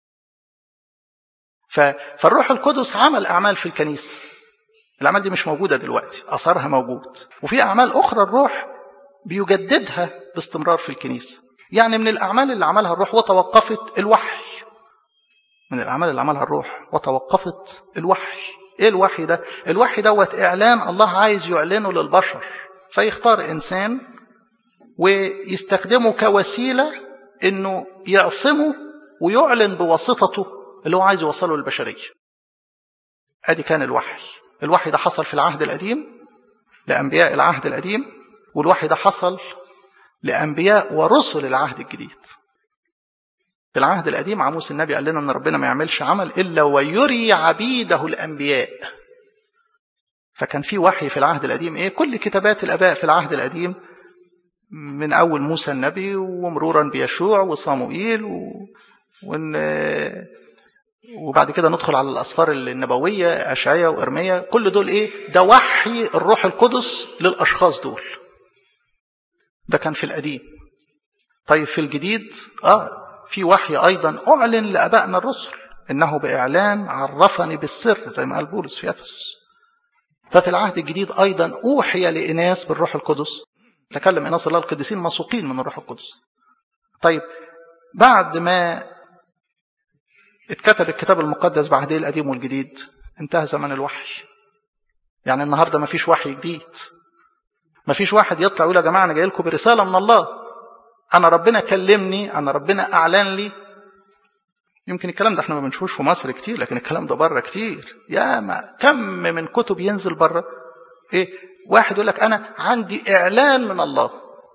فالروح القدس عمل أعمال في الكنيسة. الأعمال دي مش موجودة دلوقتي، أثرها موجود. وفي أعمال أخرى الروح بيجددها باستمرار في الكنيسة. يعني من الأعمال اللي عملها الروح وتوقفت الوحي. من الأعمال اللي عملها الروح وتوقفت الوحي. إيه الوحي ده؟ الوحي دوت إعلان الله عايز يعلنه للبشر، فيختار إنسان ويستخدمه كوسيلة إنه يعصمه ويعلن بواسطته اللي هو عايز يوصله للبشرية. أدي كان الوحي. الوحي ده حصل في العهد القديم لأنبياء العهد القديم، والوحي ده حصل لأنبياء ورسل العهد الجديد. في العهد القديم عموس النبي قال لنا أن ربنا ما يعملش عمل إلا ويري عبيده الأنبياء. فكان في وحي في العهد القديم. إيه؟ كل كتابات الآباء في العهد القديم من أول موسى النبي ومرورا بيشوع وصاموئيل وبعد كده ندخل على الأسفار النبوية أشعياء وإرميا. كل دول إيه؟ ده وحي الروح القدس للأشخاص دول. ده كان في القديم. طيب في الجديد في وحي أيضا أعلن لأبائنا الرسل، إنه بإعلان عرفني بالسر زي ما قال بولس في أفسس. ففي العهد الجديد أيضا أوحي لإناس بالروح القدس، تكلم إناس الله القديسين مسوقين من الروح القدس. طيب بعد ما اتكتب الكتاب المقدس بعهده القديم والجديد انتهى زمن الوحي. يعني النهاردة ما فيش وحي جديد. ما فيش واحد يطلع يقول يا جماعة أنا جاي لكم برسالة من الله، أنا ربنا كلمني، أنا ربنا أعلن لي. يمكن الكلام ده احنا ما بنشوفش في مصر كتير، لكن الكلام ده بره كتير. يا ما كم من كتب ينزل بره. ايه؟ واحد يقول لك أنا عندي إعلان من الله،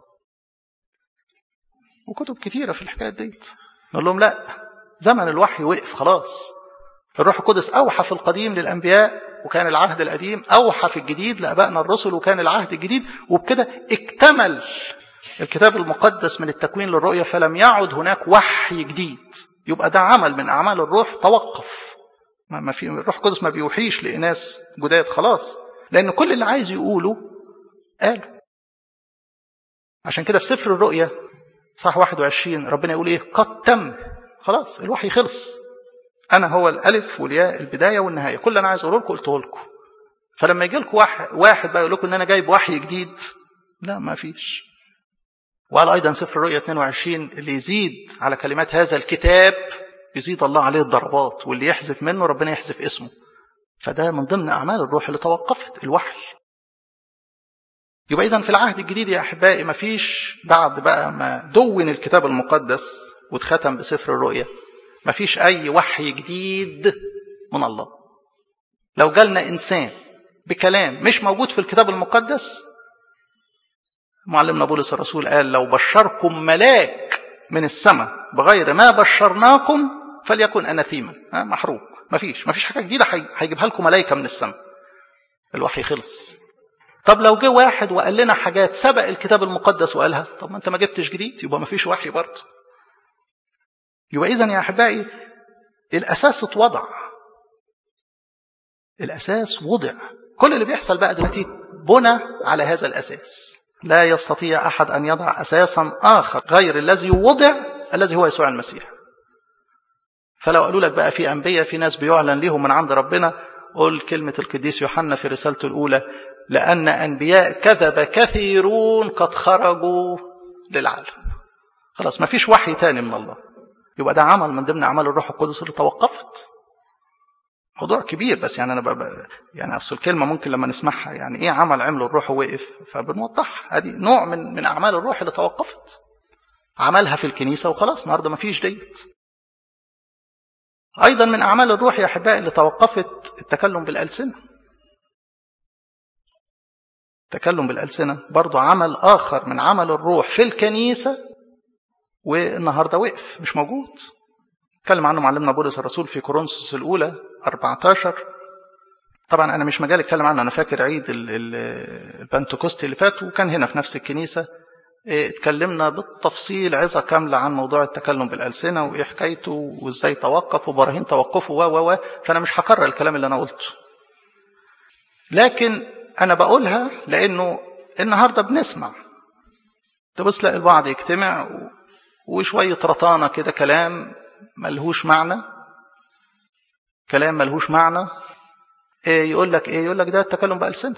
وكتب كتيرة في الحكاية ديت. نقول لهم لا، زمن الوحي وقف خلاص. الروح القدس أوحى في القديم للأنبياء وكان العهد القديم، أوحى في الجديد لأبائنا الرسل وكان العهد الجديد، وبكده اكتمل الكتاب المقدس من التكوين للرؤية، فلم يعد هناك وحي جديد. يبقى ده عمل من أعمال الروح توقف. ما في الروح القدس ما بيوحيش لإناس جداد خلاص، لأن كل اللي عايز يقوله قاله. عشان كده في سفر الرؤية صح 21 ربنا يقول إيه؟ قد تم. خلاص الوحي خلص. أنا هو الألف والياء، البداية والنهاية. كل أنا عايز أقوله لكم قلته لكم. فلما يجي لكم واحد بقى يقول لكم إن أنا جايب وحي جديد، لا ما فيش. وقال أيضا سفر الرؤيا 22 اللي يزيد على كلمات هذا الكتاب يزيد الله عليه الضربات، واللي يحذف منه ربنا يحذف اسمه. فده من ضمن أعمال الروح اللي توقفت الوحي. يبقى إذن في العهد الجديد يا أحبائي ما فيش بعد بقى ما دون الكتاب المقدس واتختم بسفر الرؤيا ما فيش أي وحي جديد من الله. لو جالنا إنسان بكلام مش موجود في الكتاب المقدس، معلمنا بولس الرسول قال لو بشركم ملاك من السماء بغير ما بشرناكم فليكن أناثيما، محروق. ما فيش حاجة جديدة هيجيبها لكم ملائكة من السماء. الوحي خلص. طب لو جه واحد وقال لنا حاجات سبق الكتاب المقدس وقالها، طب ما انت ما جبتش جديد، يبقى ما فيش وحي برضه. يبقى إذن يا أحبائي الأساس اتوضع. الأساس وضع. كل اللي بيحصل بقى دلوقتي بنى على هذا الأساس. لا يستطيع أحد أن يضع أساسا آخر غير الذي وضع، الذي هو يسوع المسيح. فلو قالوا لك بقى في أنبياء، في ناس بيعلن لهم من عند ربنا، قل كلمة القديس يوحنا في رسالته الأولى: لأن أنبياء كذب كثيرون قد خرجوا للعالم. خلاص ما فيش وحي تاني من الله. يبقى ده عمل من ضمن أعمال الروح القدس اللي توقفت. موضوع كبير، بس يعني أنا يعني أصل الكلمة ممكن لما نسمعها يعني إيه عمل عمله الروح ووقف، فبنوضحها. هذه نوع من أعمال الروح اللي توقفت. عملها في الكنيسة وخلاص، النهارده ما فيش ديت. أيضا من أعمال الروح يا أحبائي اللي توقفت التكلم بالألسنة. التكلم بالألسنة برضو عمل آخر من عمل الروح في الكنيسة، والنهارده وقف مش موجود. اتكلم عنه معلمنا بولس الرسول في كورنثوس الأولى 14. طبعا أنا مش مجال اتكلم عنه، أنا فاكر عيد البنتكوستي اللي فات وكان هنا في نفس الكنيسة اتكلمنا بالتفصيل عظة كاملة عن موضوع التكلم بالألسنة وإيه حكايته وإزاي توقف وبراهين توقفه فأنا مش هكرر الكلام اللي أنا قلته، لكن أنا بقولها لأنه النهاردة بنسمع تبص لقى البعض يجتمع وشوية رطانة كده، كلام ملهوش معنى، كلام ملهوش معنى. يقول لك ده التكلم بألسنة.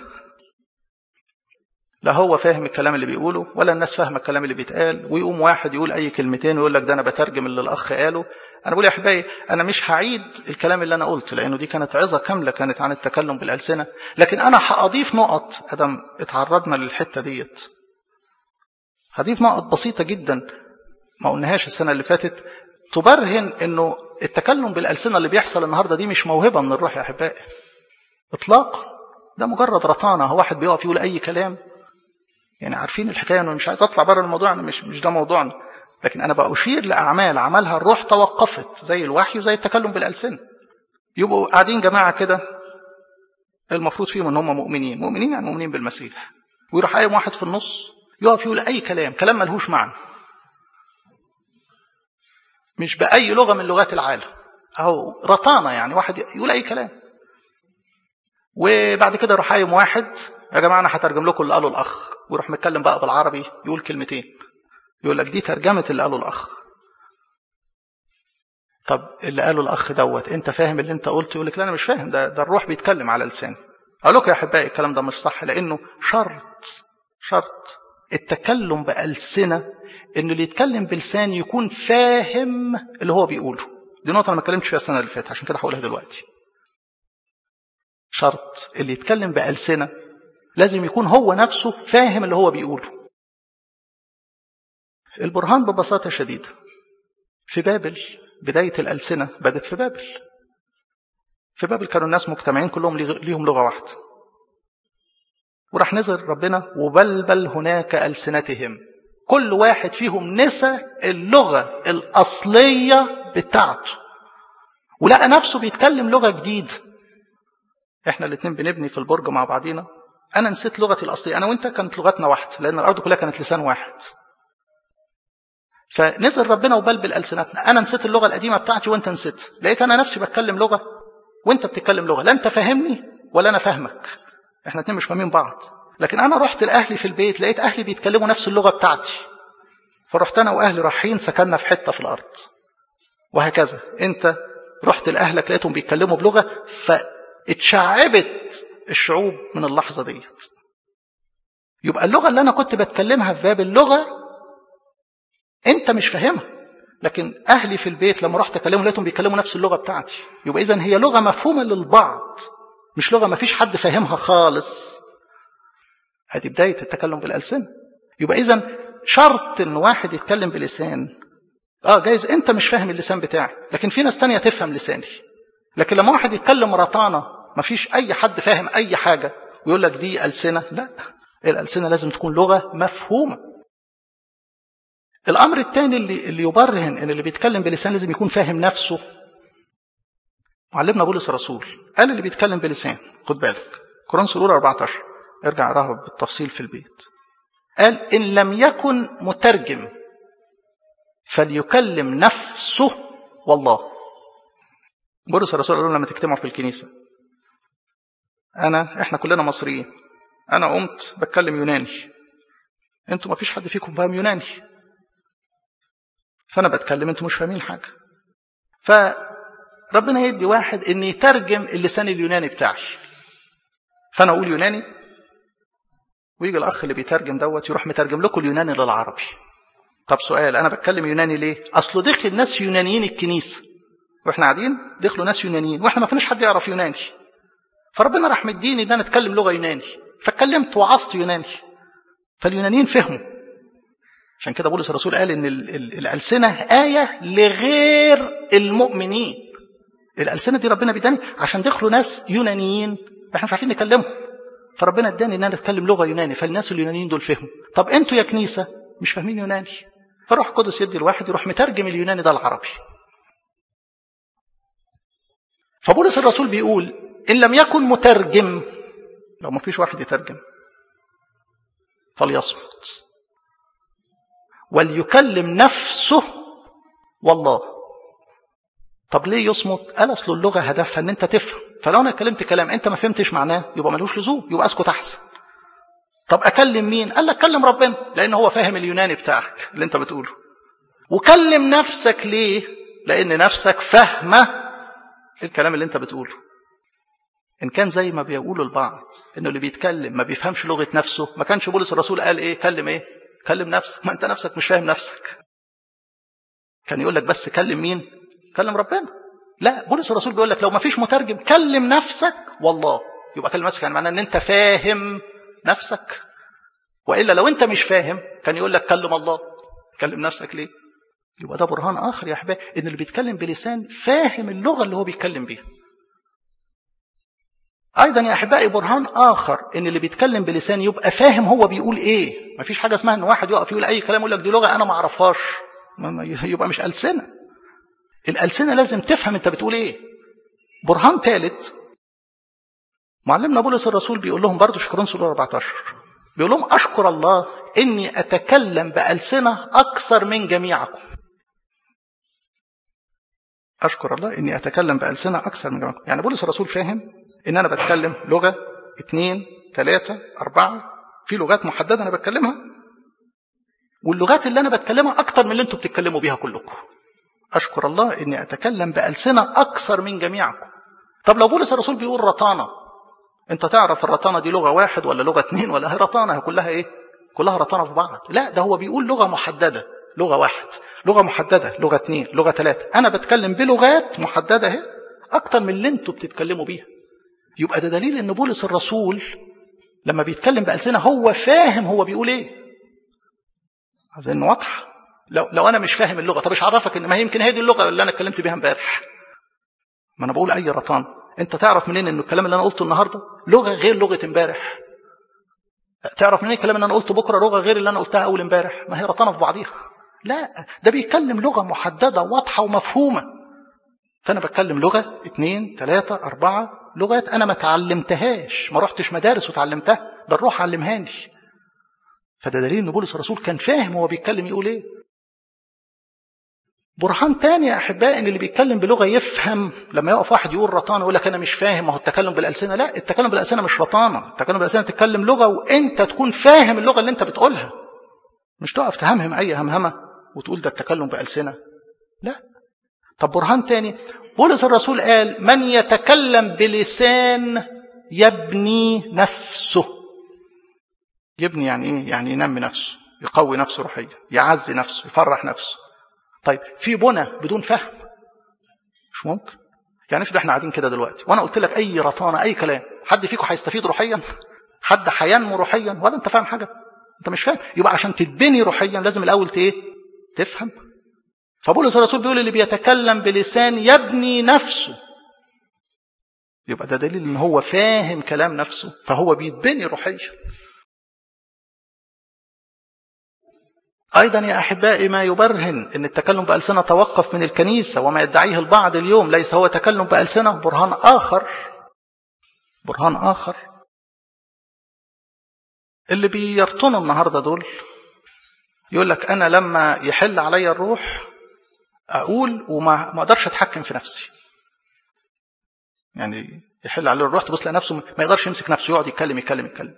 لا هو فاهم الكلام اللي بيقوله ولا الناس فاهمة الكلام اللي بيتقال، ويقوم واحد يقول أي كلمتين ويقول لك ده أنا بترجم اللي الأخ قاله، أنا بقول يا أحبائي أنا مش هعيد الكلام اللي أنا قلته، لأنه دي كانت عظة كاملة كانت عن التكلم بالألسنة، لكن أنا هأضيف نقط أدم اتعرضنا للحتة ديت. هضيف نقط بسيطة جدا ما قلناهاش السنة اللي فاتت تبرهن أنه التكلم بالألسنة اللي بيحصل النهاردة دي مش موهبة من الروح يا أحبائي إطلاقا، ده مجرد رطانة. هو واحد بيقف يقول أي كلام، يعني عارفين الحكاية. أنا مش عايز أطلع بره الموضوع، أنا مش ده موضوعنا، لكن أنا بأشير لأعمال عملها الروح توقفت زي الوحي وزي التكلم بالألسنة. يبقوا قاعدين جماعة كده المفروض فيهم ان هم مؤمنين يعني مؤمنين بالمسيح، ويروح قايم واحد في النص يقف يقول اي كلام ملهوش معنى، مش باي لغه من لغات العالم، او رطانه يعني واحد يقول اي كلام. وبعد كده يروح قايم واحد يا جماعه انا هترجم لكم اللي قاله الاخ، ويروح متكلم بقى بالعربي يقول كلمتين يقول لك دي ترجمه اللي قاله الاخ. طب اللي قاله الاخ دوت انت فاهم اللي انت قلته؟ يقول لك لا انا مش فاهم، ده الروح بيتكلم على لساني. اقول لكم يا احبائي الكلام ده مش صح، لانه شرط التكلم بألسنة انه اللي يتكلم بلسان يكون فاهم اللي هو بيقوله. دي نقطه انا ما اتكلمتش فيها السنه اللي فاتت، عشان كده هقولها دلوقتي. شرط اللي يتكلم بألسنة لازم يكون هو نفسه فاهم اللي هو بيقوله. البرهان ببساطه شديده في بابل، بدايه الألسنة بدت في بابل. في بابل كانوا الناس مجتمعين كلهم ليهم لغة واحدة، وراح نزل ربنا وبلبل هناك ألسنتهم، كل واحد فيهم نسى اللغة الأصلية بتاعته ولقى نفسه بيتكلم لغة جديدة. احنا الاثنين بنبني في البرج مع بعضينا، انا نسيت لغتي الأصلية، انا وانت كانت لغتنا واحدة لأن الأرض كلها كانت لسان واحد. فنزل ربنا وبلبل ألسنتنا، انا نسيت اللغة القديمة بتاعتي وانت نسيت، لقيت انا نفسي بتكلم لغة وانت بتتكلم لغة، لا انت فاهمني ولا انا فاهمك، احنا اتنين مش فاهمين بعض. لكن انا رحت لاهلي في البيت لقيت اهلي بيتكلموا نفس اللغة بتاعتي، فرحت انا واهلي رايحين سكننا في حتة في الارض. وهكذا انت رحت لاهلك لقيتهم بيتكلموا بلغة، فاتشعبت الشعوب من اللحظة ديت. يبقى اللغة اللي انا كنت بتكلمها في بابل لغة انت مش فاهمها، لكن اهلي في البيت لما رحت اكلمهم لقيتهم بيتكلموا نفس اللغة بتاعتي. يبقى اذا هي لغة مفهومة للبعض، مش لغة ما فيش حد فاهمها خالص. هذه بداية التكلم بالألسنة. يبقى إذن شرط إن واحد يتكلم بلسان، جايز أنت مش فاهم اللسان بتاعي لكن في ناس تانية تفهم لساني. لكن لما واحد يتكلم رطانة ما فيش أي حد فاهم أي حاجة ويقول لك دي ألسنة، لا، الألسنة لازم تكون لغة مفهومة. الأمر الثاني اللي يبرهن إن اللي بيتكلم بلسان لازم يكون فاهم نفسه. معلمنا بولس الرسول قال اللي بيتكلم بلسان، خد بالك كورنثوس الأولى 14 ارجع اقراها بالتفصيل في البيت، قال إن لم يكن مترجم فليكلم نفسه والله. بولس الرسول قال لهم لما تجتمعوا في الكنيسة، احنا كلنا مصريين، انا قمت بتكلم يوناني، انتوا ما فيش حد فيكم فاهم يوناني، فانا بتكلم انتوا مش فاهمين حاجة، فربنا يدي واحد ان يترجم اللسان اليوناني بتاعي، فانا اقول يوناني ويجي الاخ اللي بيترجم دوت يروح مترجم لكم اليوناني للعربي. طب سؤال، انا بتكلم يوناني ليه؟ اصله دخل ناس يونانيين الكنيسه واحنا قاعدين، دخلوا ناس يونانيين واحنا ما فيناش حد يعرف يوناني، فربنا راح مديني ان انا اتكلم لغه يوناني، فاتكلمت وعظت يوناني، فاليونانيين فهموا. عشان كده بولس الرسول قال ان الالسنه ايه لغير المؤمنين. الالسنه دي ربنا بيداني عشان دخلوا ناس يونانيين احنا مش عارفين نكلمهم، فربنا اداني ان انا اتكلم لغه يوناني، فالناس اليونانيين دول فهموا. طب انتوا يا كنيسه مش فاهمين يوناني، فروح القدس يدي الواحد يروح مترجم اليوناني ده العربي. فبولس الرسول بيقول ان لم يكن مترجم، لو ما فيش واحد يترجم فليصمت وليكلم نفسه والله. طب ليه يصمت؟ قال اصل اللغه هدفها ان انت تفهم، فلو انا كلمت كلام انت ما فهمتش معناه يبقى ملوش لزوم، يبقى اسكت احسن. طب اكلم مين؟ قال لك كلم ربنا لان هو فاهم اليوناني بتاعك اللي انت بتقوله. وكلم نفسك ليه؟ لان نفسك فاهمه الكلام اللي انت بتقوله. ان كان زي ما بيقولوا البعض انه اللي بيتكلم ما بيفهمش لغه نفسه، ما كانش بولس الرسول قال ايه؟ كلم نفسك. ما انت نفسك مش فاهم نفسك، كان يقول لك بس كلم مين؟ كلم ربنا. لا، بولس الرسول بيقول لك لو ما فيش مترجم كلم نفسك والله. يبقى كلم نفسك يعني معناه ان انت فاهم نفسك، والا لو انت مش فاهم كان يقول لك كلم الله. كلم نفسك ليه؟ يبقى ده برهان اخر يا احبابي ان اللي بيتكلم بلسان فاهم اللغه اللي هو بيتكلم بيها. ايضا يا احبائي برهان اخر ان اللي بيتكلم بلسان يبقى فاهم هو بيقول ايه. ما فيش حاجه اسمها ان واحد يقف يقول اي كلام يقول لك دي لغه انا ما اعرفهاش، يبقى مش ألسنة. الألسنة لازم تفهم انت بتقول ايه. برهان ثالث معلمنا بولس الرسول بيقول لهم برضو في كورنثوس 14 بيقول لهم اشكر الله اني اتكلم بألسنة اكثر من جميعكم. اشكر الله اني اتكلم بألسنة اكثر من جميعكم. يعني بولس الرسول فاهم ان انا بتكلم لغة 2 3 4 في لغات محددة انا بتكلمها، واللغات اللي انا بتكلمها اكتر من اللي انتوا بتتكلموا بيها كلكم. اشكر الله اني اتكلم بألسنة اكثر من جميعكم. طب لو بولس الرسول بيقول رطانة، انت تعرف الرطانة دي لغة 1 ولا لغة 2 ولا هي رطانة كلها ايه؟ كلها رطانة في بعض. لا، ده هو بيقول لغة محددة، لغة 1 لغة محددة، لغة 2 لغة 3. انا بتكلم بلغات محددة اهي اكتر من اللي انتوا بتتكلموا بيها. يبقى ده دليل ان بولس الرسول لما بيتكلم بألسنة هو فاهم هو بيقول ايه. عايزين واضحة. لو انا مش فاهم اللغة، طب ايش عرفك ان ما يمكن هي دي اللغة اللي انا اتكلمت بيها امبارح؟ ما انا بقول اي رطان. انت تعرف منين ان الكلام اللي انا قلته النهارده لغة غير لغة امبارح؟ تعرف منين الكلام اللي انا قلته بكره لغة غير اللي انا قلتها اول امبارح؟ ما هي رطانة في بعضيها. لا، ده بيتكلم لغة محددة واضحة ومفهومة. فانا بتكلم لغة 2 3 4 لغات انا ما تعلمتهاش، ما رحتش مدارس وتعلمتها، ده الروح علمهاني. فده دليل ان بولس الرسول كان فاهم هو بيتكلم يقول ايه. برهان تاني يا احبائي ان اللي بيتكلم بلغه يفهم. لما يقف واحد يقول رطانه يقول لك انا مش فاهم، ما هو التكلم بالالسنه. لا، التكلم بالالسنه مش رطانه. التكلم بالالسنه تتكلم لغه وانت تكون فاهم اللغه اللي انت بتقولها، مش تقف تهمهم اي همهمه وتقول ده التكلم بالالسنه. لا. طب برهان تاني، بولس الرسول قال من يتكلم بلسان يبني نفسه. يبني يعني ايه؟ يعني ينمي نفسه، يقوي نفسه روحيا، يعزي نفسه، يفرح نفسه. طيب في بنى بدون فهم مش ممكن. يعني افرض احنا قاعدين كده دلوقتي وانا قلت لك اي رطانه اي كلام، حد فيكم هيستفيد روحيا؟ حد هينمو روحيا؟ ولا انت فاهم حاجه؟ انت مش فاهم. يبقى عشان تتبني روحيا لازم الاول ايه؟ تفهم. فبولس الرسول بيقول اللي بيتكلم بلسان يبني نفسه، يبقى ده دليل ان هو فاهم كلام نفسه، فهو بيتبني روحيا. أيضا يا أحبائي ما يبرهن أن التكلم بألسنة توقف من الكنيسة وما يدعيه البعض اليوم ليس هو تكلم بألسنة. برهان آخر اللي بيرطنوا النهاردة دول يقول لك أنا لما يحل علي الروح أقول وما أقدرش أتحكم في نفسي. يعني يحل عليه الروح تبص لنفسه ما يقدرش يمسك نفسه، يقعد يتكلم.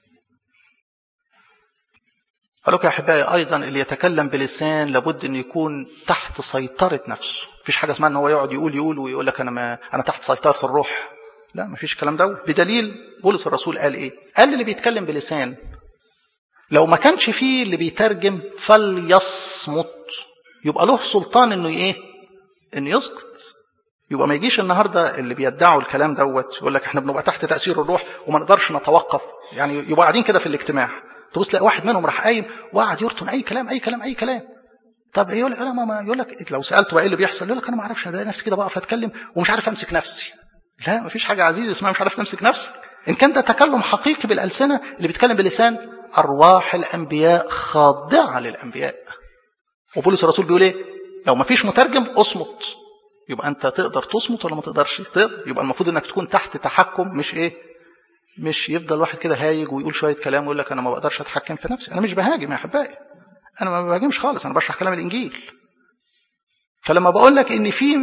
قالوا يا أحبائي أيضا اللي يتكلم بلسان لابد أن يكون تحت سيطرة نفسه. مفيش حاجة اسمها أنه هو يقعد يقول ويقول لك أنا تحت سيطرة الروح. لا، مفيش الكلام ده. بدليل بولس الرسول قال إيه؟ قال اللي بيتكلم بلسان لو ما كانش فيه اللي بيترجم فليصمت. يبقى له سلطان أنه إيه؟ أنه يسكت. يبقى ما يجيش النهاردة اللي بيدعوا الكلام دوت يقول لك احنا بنبقى تحت تأثير الروح وما نقدرش نتوقف. يعني يبقى قاعدين كده في الاجتماع تبص تلاقي واحد منهم راح قايم وقعد يرطن اي كلام. طب يقول لك يقول لك لو سالته بقى ايه اللي بيحصل يقول لك انا ما اعرفش، انا بلاقي نفسي كده بقف اتكلم ومش عارف امسك نفسي. لا، ما فيش حاجه عزيز اسمها مش عارف تمسك نفسك. ان كان ده تكلم حقيقي بالالسنه اللي بيتكلم بلسان ارواح الانبياء خاضعه للانبياء. وبولس الرسول بيقول ايه؟ لو ما فيش مترجم اصمت. يبقى انت تقدر تصمت ولا ما تقدرش؟ تقدر. يبقى المفروض انك تكون تحت تحكم، مش ايه؟ مش يفضل واحد كده هايج ويقول شويه كلام ويقول لك انا ما بقدرش اتحكم في نفسي. انا مش بهاجم يا احبائي، انا ما بهاجمش خالص، انا بشرح كلام الانجيل. فلما بقول لك ان في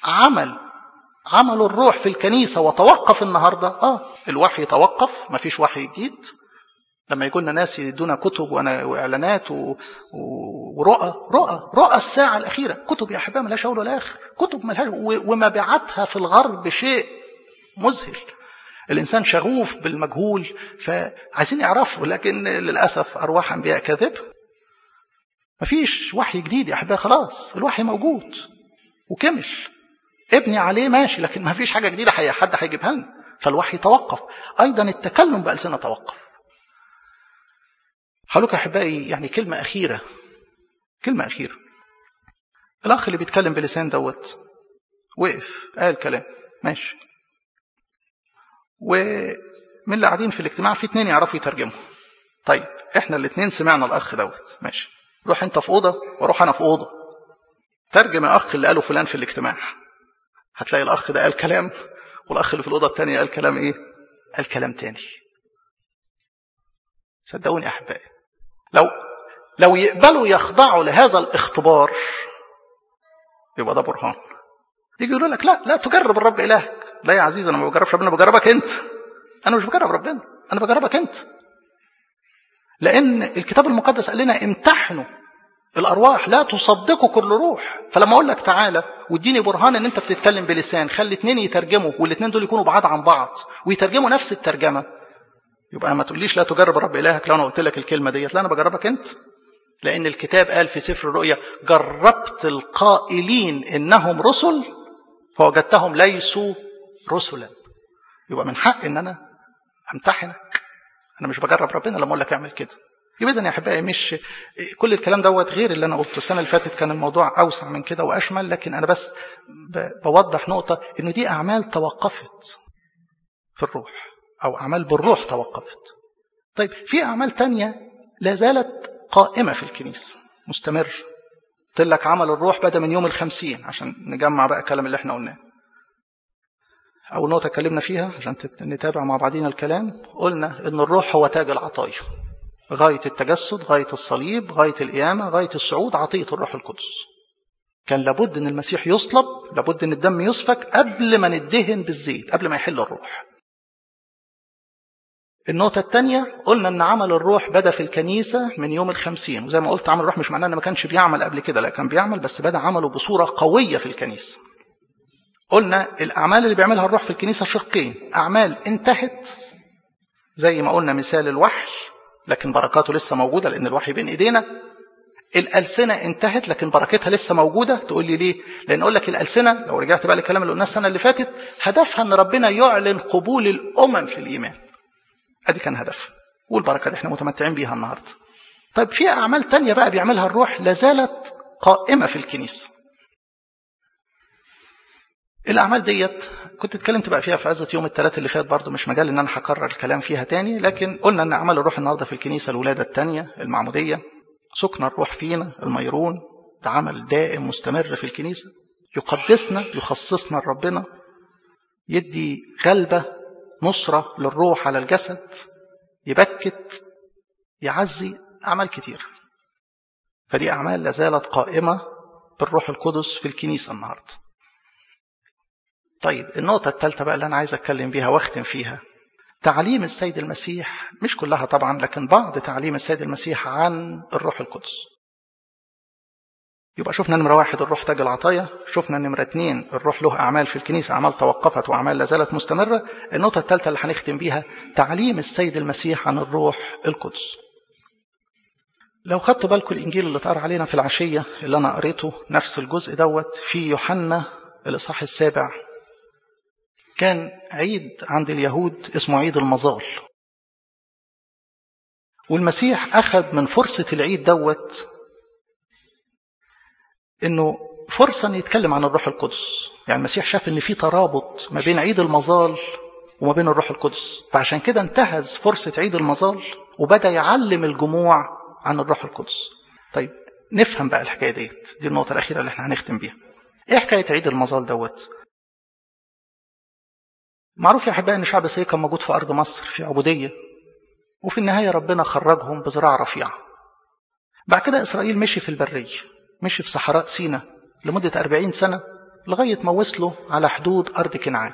عمل الروح في الكنيسه وتوقف النهارده، الوحي توقف، ما فيش وحي جديد. لما يقول لنا ناس يدونا كتب واعلانات رؤى الساعه الاخيره، كتب يا احبائي ملهاش اول ولا اخر، كتب ملهاش، ومبيعاتها في الغرب شيء مذهل. الإنسان شغوف بالمجهول فعايزين يعرفوا، لكن للأسف أرواح أنبياء كاذبة. مفيش وحي جديد يا أحبائي، خلاص الوحي موجود. وكمل. ابني عليه ماشي، لكن ما فيش حاجة جديدة حد هيجيبها لنا، فالوحي توقف. أيضا التكلم بألسنة توقف. حلوك يا أحبائي، يعني كلمة أخيرة. الأخ اللي بيتكلم بلسان دوت وقف قال كلام ماشي، ومن اللي قاعدين في الاجتماع في 2 يعرفوا يترجموا. طيب احنا ال2 سمعنا الأخ دوت ماشي، روح انت في أوضة واروح أنا في أوضة، ترجم يا أخ اللي قاله فلان في الاجتماع. هتلاقي الأخ ده قال كلام، والأخ اللي في الأوضة الثانية قال كلام إيه؟ قال كلام تاني. صدقوني يا أحبائي، لو يقبلوا يخضعوا لهذا الاختبار يبقى ده برهان. يجي يقول لك لا تجرب الرب إلهك. لا يا عزيز، أنا ما بجربش ربنا، بجربك أنت. أنا مش بجرب ربنا، أنا بجربك أنت. لأن الكتاب المقدس قال لنا امتحنوا الأرواح، لا تصدقوا كل روح. فلما أقول لك تعالى واديني برهان إن أنت بتتكلم بلسان، خلي 2 يترجموا، وال2 دول يكونوا بعاد عن بعض ويترجموا نفس الترجمة، يبقى ما تقوليش لا تجرب الرب إلهك لو أنا قلت لك الكلمة ديت. لا، أنا بجربك أنت. لأن الكتاب قال في سفر الرؤيا: جربت القائلين إنهم رسل فوجدتهم ليسوا رسلا. يبقى من حق إن أنا أمتحنك. أنا مش بجرب ربنا لما أقول لك أعمل كده. يبقى إذن يا أحبائي، مش كل الكلام دوت غير اللي أنا قلته السنة اللي فاتت، كان الموضوع أوسع من كده وأشمل، لكن أنا بس بوضح نقطة إنه دي أعمال توقفت في الروح، أو أعمال بالروح توقفت. طيب في أعمال تانية لا زالت قائمة في الكنيسة مستمر. قلت لك عمل الروح بدأ من يوم 50 عشان نجمع بقى الكلام اللي احنا قلناه. أول نقطة اتكلمنا فيها عشان نتابع مع بعضينا الكلام، قلنا إن الروح هو تاج العطايا، غاية التجسد، غاية الصليب، غاية القيامة، غاية الصعود، عطية الروح القدس. كان لابد إن المسيح يصلب، لابد إن الدم يسفك قبل ما ندهن بالزيت، قبل ما يحل الروح. النقطة الثانية قلنا إن عمل الروح بدأ في الكنيسة من يوم 50، وزي ما قلت عمل الروح مش معناه إنه ما كانش بيعمل قبل كده، لا كان بيعمل، بس بدأ عمله بصورة قوية في الكنيسة. قلنا الأعمال اللي بيعملها الروح في الكنيسة شقين: أعمال انتهت زي ما قلنا مثال الوحي، لكن بركاته لسه موجودة لأن الوحي بين إيدينا. الألسنة انتهت لكن بركتها لسه موجودة. تقول لي ليه؟ لأن أقول لك الألسنة، لو رجعت بقى للكلام اللي قلناه السنة اللي فاتت، هدفها أن ربنا يعلن قبول الأمم في الإيمان. أدي كان هدفها، والبركة دي احنا متمتعين بيها النهاردة. طيب في أعمال تانية بقى بيعملها الروح لازالت قائمة في الكنيسة. الأعمال ديت كنت اتكلمت بقى فيها في عزة يوم الثلاث اللي فات، برضو مش مجال ان انا هكرر الكلام فيها تاني، لكن قلنا ان أعمال الروح النهاردة في الكنيسة: الولادة الثانية، المعمودية، سكن الروح فينا، الميرون. ده عمل دائم مستمر في الكنيسة، يقدسنا، يخصصنا لربنا، يدي غلبة، نصرة للروح على الجسد، يبكت، يعزي، أعمال كتير. فدي أعمال لازالت قائمة بالروح القدس في الكنيسة النهاردة. طيب النقطة الثالثة بقى اللي أنا عايز أتكلم بيها واختم فيها: تعليم السيد المسيح، مش كلها طبعا، لكن بعض تعليم السيد المسيح عن الروح القدس. يبقى شفنا نمرة 1 الروح تاج العطايا، شفنا نمرة 2 الروح له أعمال في الكنيسة، أعمال توقفت وأعمال لازالت مستمرة. النقطة الثالثة اللي هنختم بيها: تعليم السيد المسيح عن الروح القدس. لو خدت بالكم الإنجيل اللي اتقرأ علينا في العشية اللي أنا قريته، نفس الجزء دوت في يوحنا الإصحاح 7، كان عيد عند اليهود اسمه عيد المظال، والمسيح أخذ من فرصة العيد دوت إنه فرصة يتكلم عن الروح القدس. يعني المسيح شاف إن في ترابط ما بين عيد المظال وما بين الروح القدس، فعشان كده انتهز فرصة عيد المظال وبدأ يعلم الجموع عن الروح القدس. طيب نفهم بقى الحكاية ديت، دي النقطة الأخيرة اللي احنا هنختم بيها. إيه حكاية عيد المظال دوت؟ معروف يا أحبائي إن شعب إسرائيل كان موجود في أرض مصر في عبودية، وفي النهاية ربنا خرجهم بذراع رفيعة. بعد كده إسرائيل مشي في البرية، مشي في صحراء سيناء لمدة 40 سنة لغاية ما وصلوا على حدود أرض كنعان.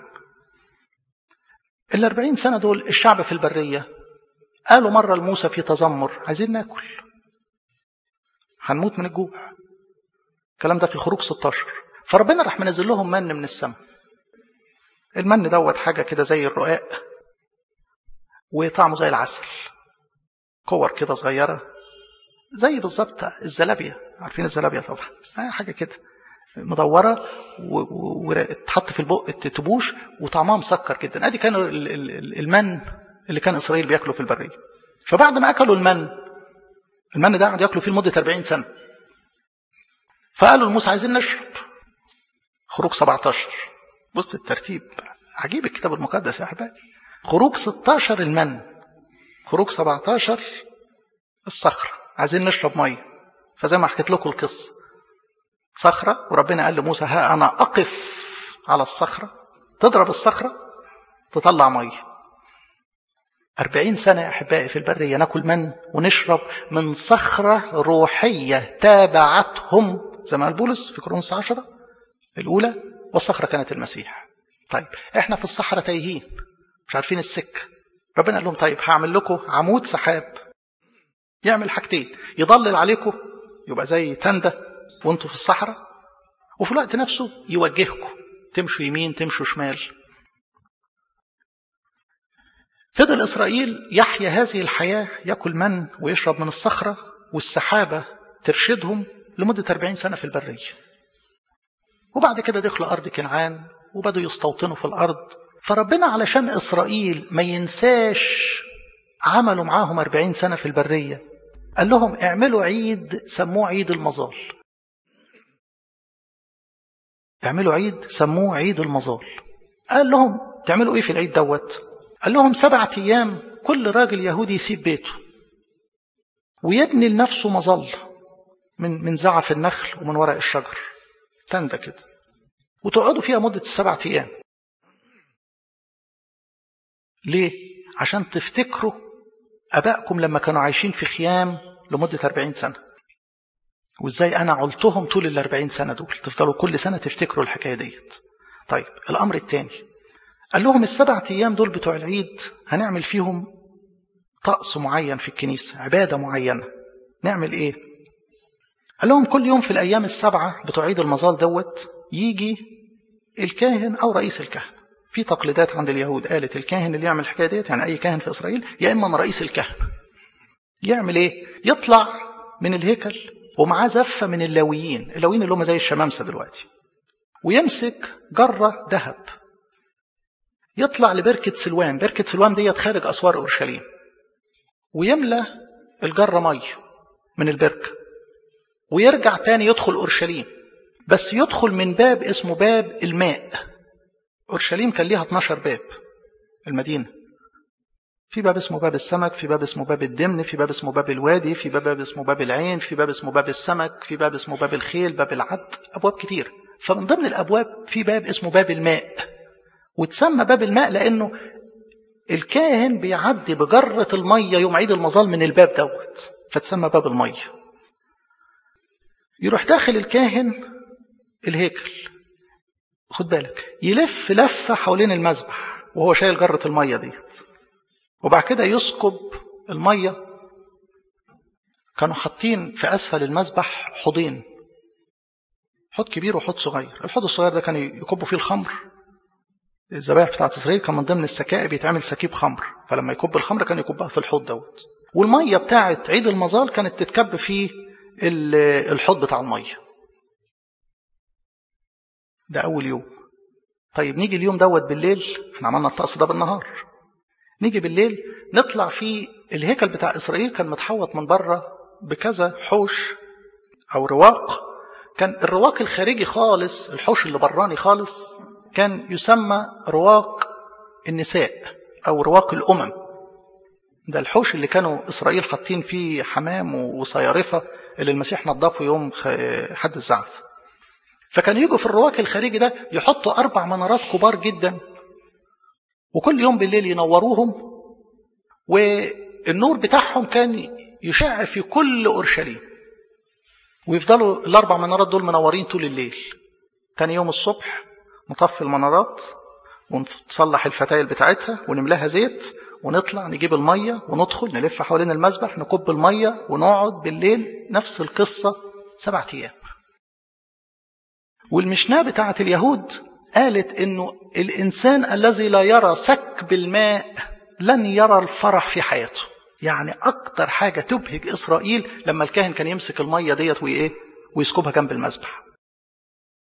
40 سنة دول الشعب في البرية قالوا مرة لموسى في تذمر: عايزين ناكل، هنموت من الجوع. الكلام ده في خروج 16. فربنا راح منزل لهم من من السماء. المن دوت حاجة كده زي الرقاق وطعمه زي العسل، كور كده صغيرة زي بالظبط الزلابية. عارفين الزلابية طبعا، حاجة كده مدورة وتحط في البق تبوش وطعمها مسكر جدا. ادي كان المن اللي كان إسرائيل بياكله في البرية. فبعد ما أكلوا المن ده قعد ياكلوا فيه لمدة 40 سنة. فقالوا لموسى عايزين نشرب. خروج 17. بص الترتيب عجيب الكتاب المقدس يا أحبائي. خروج 16 المن، خروج 17 الصخرة، عايزين نشرب مية. فزي ما حكيت لكم القصة، صخرة وربنا قال لموسى ها أنا أقف على الصخرة، تضرب الصخرة تطلع مية. 40 سنة يا أحبائي في البرية ناكل من ونشرب من صخرة روحية تابعتهم زي ما قال بولس في كورنثوس 10 الأولى، والصخرة كانت المسيح. طيب احنا في الصحراء تايهين مش عارفين السكة. ربنا قال لهم طيب هعمل لكم عمود سحاب يعمل حاجتين، يضلل عليكم يبقى زي تندة وانتوا في الصحراء، وفي الوقت نفسه يوجهكم تمشوا يمين تمشوا شمال. فضل إسرائيل يحيا هذه الحياة، يأكل من ويشرب من الصخرة والسحابة ترشدهم لمدة 40 سنة في البرية. وبعد كده دخلوا أرض كنعان وبدوا يستوطنوا في الأرض. فربنا علشان إسرائيل ما ينساش عملوا معاهم 40 سنة في البرية، قال لهم اعملوا عيد سموه عيد المظال. اعملوا عيد سموه عيد المظال. قال لهم تعملوا ايه في العيد دوت؟ قال لهم 7 أيام كل راجل يهودي يسيب بيته ويبني لنفسه مظل من زعف النخل ومن ورق الشجر، تندة كده، وتقعدوا فيها مدة 7 أيام. ليه؟ عشان تفتكروا أبائكم لما كانوا عايشين في خيام لمدة 40 سنة، وإزاي أنا علتهم طول 40 سنة دول، تفضلوا كل سنة تفتكروا الحكاية ديت. طيب الأمر الثاني، قال لهم 7 أيام دول بتوع العيد هنعمل فيهم طقس معين في الكنيسة، عبادة معينة. نعمل إيه؟ قال لهم كل يوم في الأيام 7 بتوع عيد المظال دوت يجي الكاهن أو رئيس الكهنة. في تقليدات عند اليهود قالت الكاهن اللي يعمل الحكاية ديت، يعني أي كاهن في إسرائيل، يا إما رئيس الكهنة. يعمل إيه؟ يطلع من الهيكل ومعاه زفة من اللاويين اللي هم زي الشمامسة دلوقتي، ويمسك جرة ذهب، يطلع لبركة سلوان. بركة سلوان ديت خارج أسوار أورشليم، ويملى الجرة مية من البركة، ويرجع تاني يدخل أورشليم، بس يدخل من باب اسمه باب الماء. أورشليم كان ليها 12 باب المدينة، في باب اسمه باب السمك، في باب اسمه باب الدمن، في باب اسمه باب الوادي، في باب اسمه باب العين، في باب اسمه باب السمك، في باب اسمه باب الخيل، باب العد، أبواب كتير. فمن ضمن الأبواب في باب اسمه باب الماء، وتسمى باب الماء لأنه الكاهن بيعدي بجرة المية يوم عيد المظال من الباب دوت، فتسمى باب المية. يروح داخل الكاهن الهيكل، خد بالك، يلف لفة حوالين المذبح وهو شايل جرة المية ديت، وبعد كده يسكب المية. كانوا حاطين في أسفل المذبح حوضين، حوض كبير وحوض صغير. الحوض الصغير ده كان يكبوا فيه الخمر. الذبائح بتاعت إسرائيل كان من ضمن السكائب يتعمل سكيب خمر، فلما يكب الخمر كان يكبها في الحوض دوت. والمية بتاعت عيد المظال كانت تتكب في الحوض بتاع المية. ده أول يوم. طيب نيجي اليوم دوت بالليل، احنا عملنا الطقس ده بالنهار، نيجي بالليل نطلع في الهيكل بتاع إسرائيل. كان متحوط من بره بكذا حوش أو رواق. كان الرواق الخارجي خالص، الحوش اللي براني خالص، كان يسمى رواق النساء أو رواق الأمم. ده الحوش اللي كانوا إسرائيل حاطين فيه حمام وصيارفة اللي المسيح نظفه يوم حد الزعف. فكانوا يجوا في الرواق الخارجي ده يحطوا 4 منارات كبار جدا، وكل يوم بالليل ينوروهم، والنور بتاعهم كان يشع في كل أورشليم، ويفضلوا ال4 منارات دول منورين طول الليل. تاني يوم الصبح نطفي المنارات ونصلح الفتايل بتاعتها ونملاها زيت، ونطلع نجيب المية وندخل نلف حوالين المذبح نكب المية ونقعد بالليل. نفس القصة 7 أيام. والمشناه بتاعت اليهود قالت إنه الإنسان الذي لا يرى سكب الماء لن يرى الفرح في حياته. يعني أكتر حاجة تبهج إسرائيل لما الكاهن كان يمسك المية ديت ويسكبها جنب المذبح.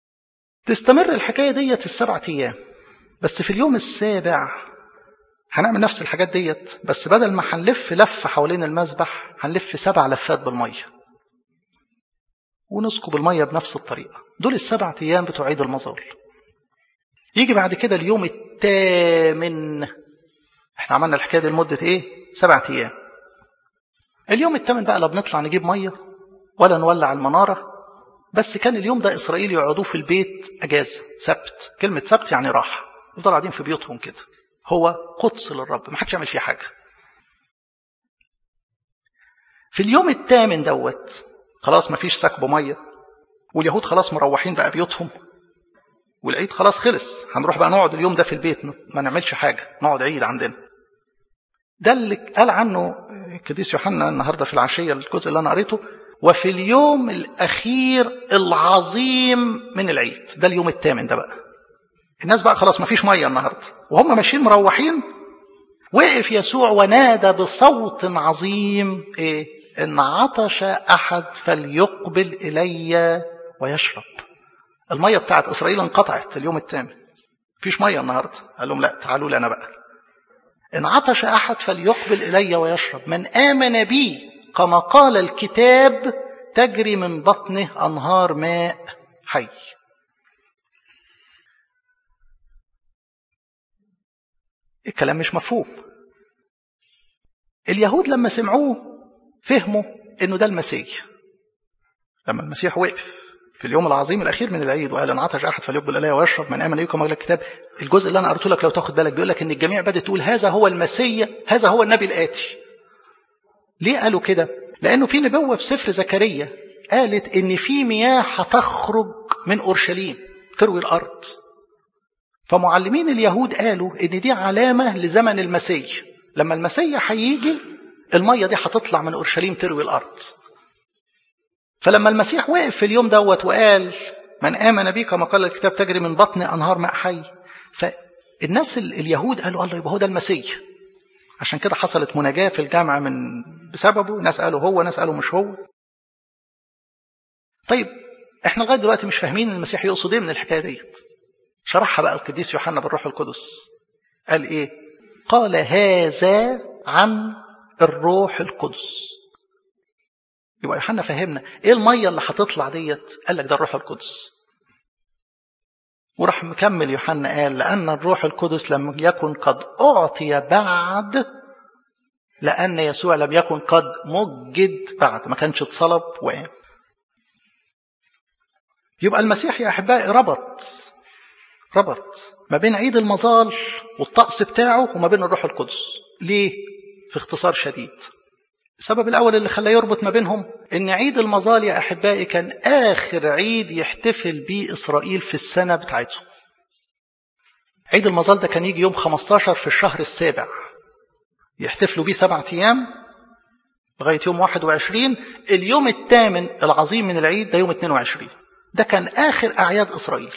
تستمر الحكاية ديت 7 أيام، بس في اليوم السابع هنعمل نفس الحاجات ديت، بس بدل ما هنلف لفة حوالين المذبح هنلف 7 لفات بالمية ونسكب المية بنفس الطريقة. دول 7 أيام بتوع عيد المظال. يجي بعد كده اليوم الثامن، احنا عملنا الحكاية دي لمدة 7 أيام. اليوم الثامن بقى لا بنطلع نجيب مية ولا نولع المنارة، بس كان اليوم ده إسرائيل يقعدوه في البيت أجازة، سبت. كلمة سبت يعني راحة، يفضلوا قاعدين في بيوتهم كده، هو قدس للرب، ما حدش يعمل فيه حاجة. في اليوم الثامن دوت خلاص ما فيش سكب مية، واليهود خلاص مروحين بقى بيوتهم، والعيد خلاص خلص. هنروح بقى نقعد اليوم ده في البيت، ما نعملش حاجة، نقعد عيد عندنا. ده اللي قال عنه القديس يوحنا النهاردة في العشية، الجزء اللي أنا قريته: وفي اليوم الأخير العظيم من العيد. ده اليوم الثامن ده بقى الناس بقى خلاص ما فيش مية النهاردة، وهم ماشيين مروحين، وقف يسوع ونادى بصوت عظيم: إن عطش أحد فليقبل إلي ويشرب. المية بتاعت إسرائيل انقطعت اليوم الثامن، فيش مية النهاردة. قال لهم لا، تعالوا لنا بقى. إن عطش أحد فليقبل إلي ويشرب، من آمن بي كما قال الكتاب تجري من بطنه أنهار ماء حي. الكلام مش مفهوم. اليهود لما سمعوه فهموا إنه ده المسيح. لما المسيح وقف في اليوم العظيم الأخير من العيد وقال: إن عطش أحد فليقبل إلي ويشرب، من آمن بي كما قال الكتاب. الجزء اللي أنا قرأته لك لو تاخد بالك بيقول لك إن الجميع بدأت تقول: هذا هو المسيح، هذا هو النبي الآتي. ليه قالوا كده؟ لأنه في نبوة في سفر زكريا قالت إن في مياه هتخرج من أورشليم تروي الأرض. فمعلمين اليهود قالوا إن دي علامة لزمن المسيح، لما المسيح هيجي المية دي هتطلع من أورشليم تروي الأرض. فلما المسيح وقف في اليوم دوت وقال: من آمن بي كما قال الكتاب تجري من بطن أنهار ماء حي، فالناس اليهود قالوا: الله، يبقى هو ده المسيح. عشان كده حصلت مناجاة في الجامعة بسببه، ناس قالوا هو، ناس قالوا مش هو. طيب احنا لغاية دلوقتي مش فاهمين المسيح يقصد ايه من الحكاية ديت. شرحها بقى القديس يوحنا بالروح القدس. قال ايه؟ قال: هذا عن الروح القدس. يبقى يوحنا فهمنا ايه المية اللي هتطلع ديت. قال لك ده الروح القدس. وراح مكمل يوحنا قال: لأن الروح القدس لم يكن قد أعطي بعد، لأن يسوع لم يكن قد مجد بعد، ما كانش اتصلب وقام. يبقى المسيح يا أحبائي ربط ما بين عيد المظال والطقس بتاعه وما بين الروح القدس. ليه؟ في اختصار شديد، السبب الأول اللي خلاه يربط ما بينهم إن عيد المظال يا أحبائي كان آخر عيد يحتفل بيه إسرائيل في السنة بتاعتهم. عيد المظال ده كان يجي يوم 15 في الشهر السابع، يحتفلوا بيه 7 أيام لغاية يوم 21. اليوم الثامن العظيم من العيد ده يوم 22. ده كان آخر أعياد إسرائيل،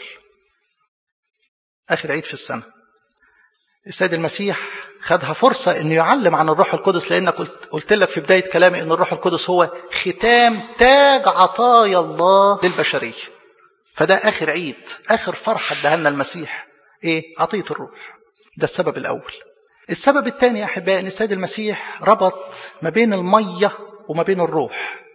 آخر عيد في السنة. السيد المسيح خدها فرصة إنه يعلم عن الروح القدس، لأن قلت لك في بداية كلامي إن الروح القدس هو ختام تاج عطايا الله للبشرية. فده آخر عيد، آخر فرحة اداها لنا المسيح، عطية الروح. ده السبب الأول. السبب الثاني يا أحبائي إن السيد المسيح ربط ما بين المية وما بين الروح.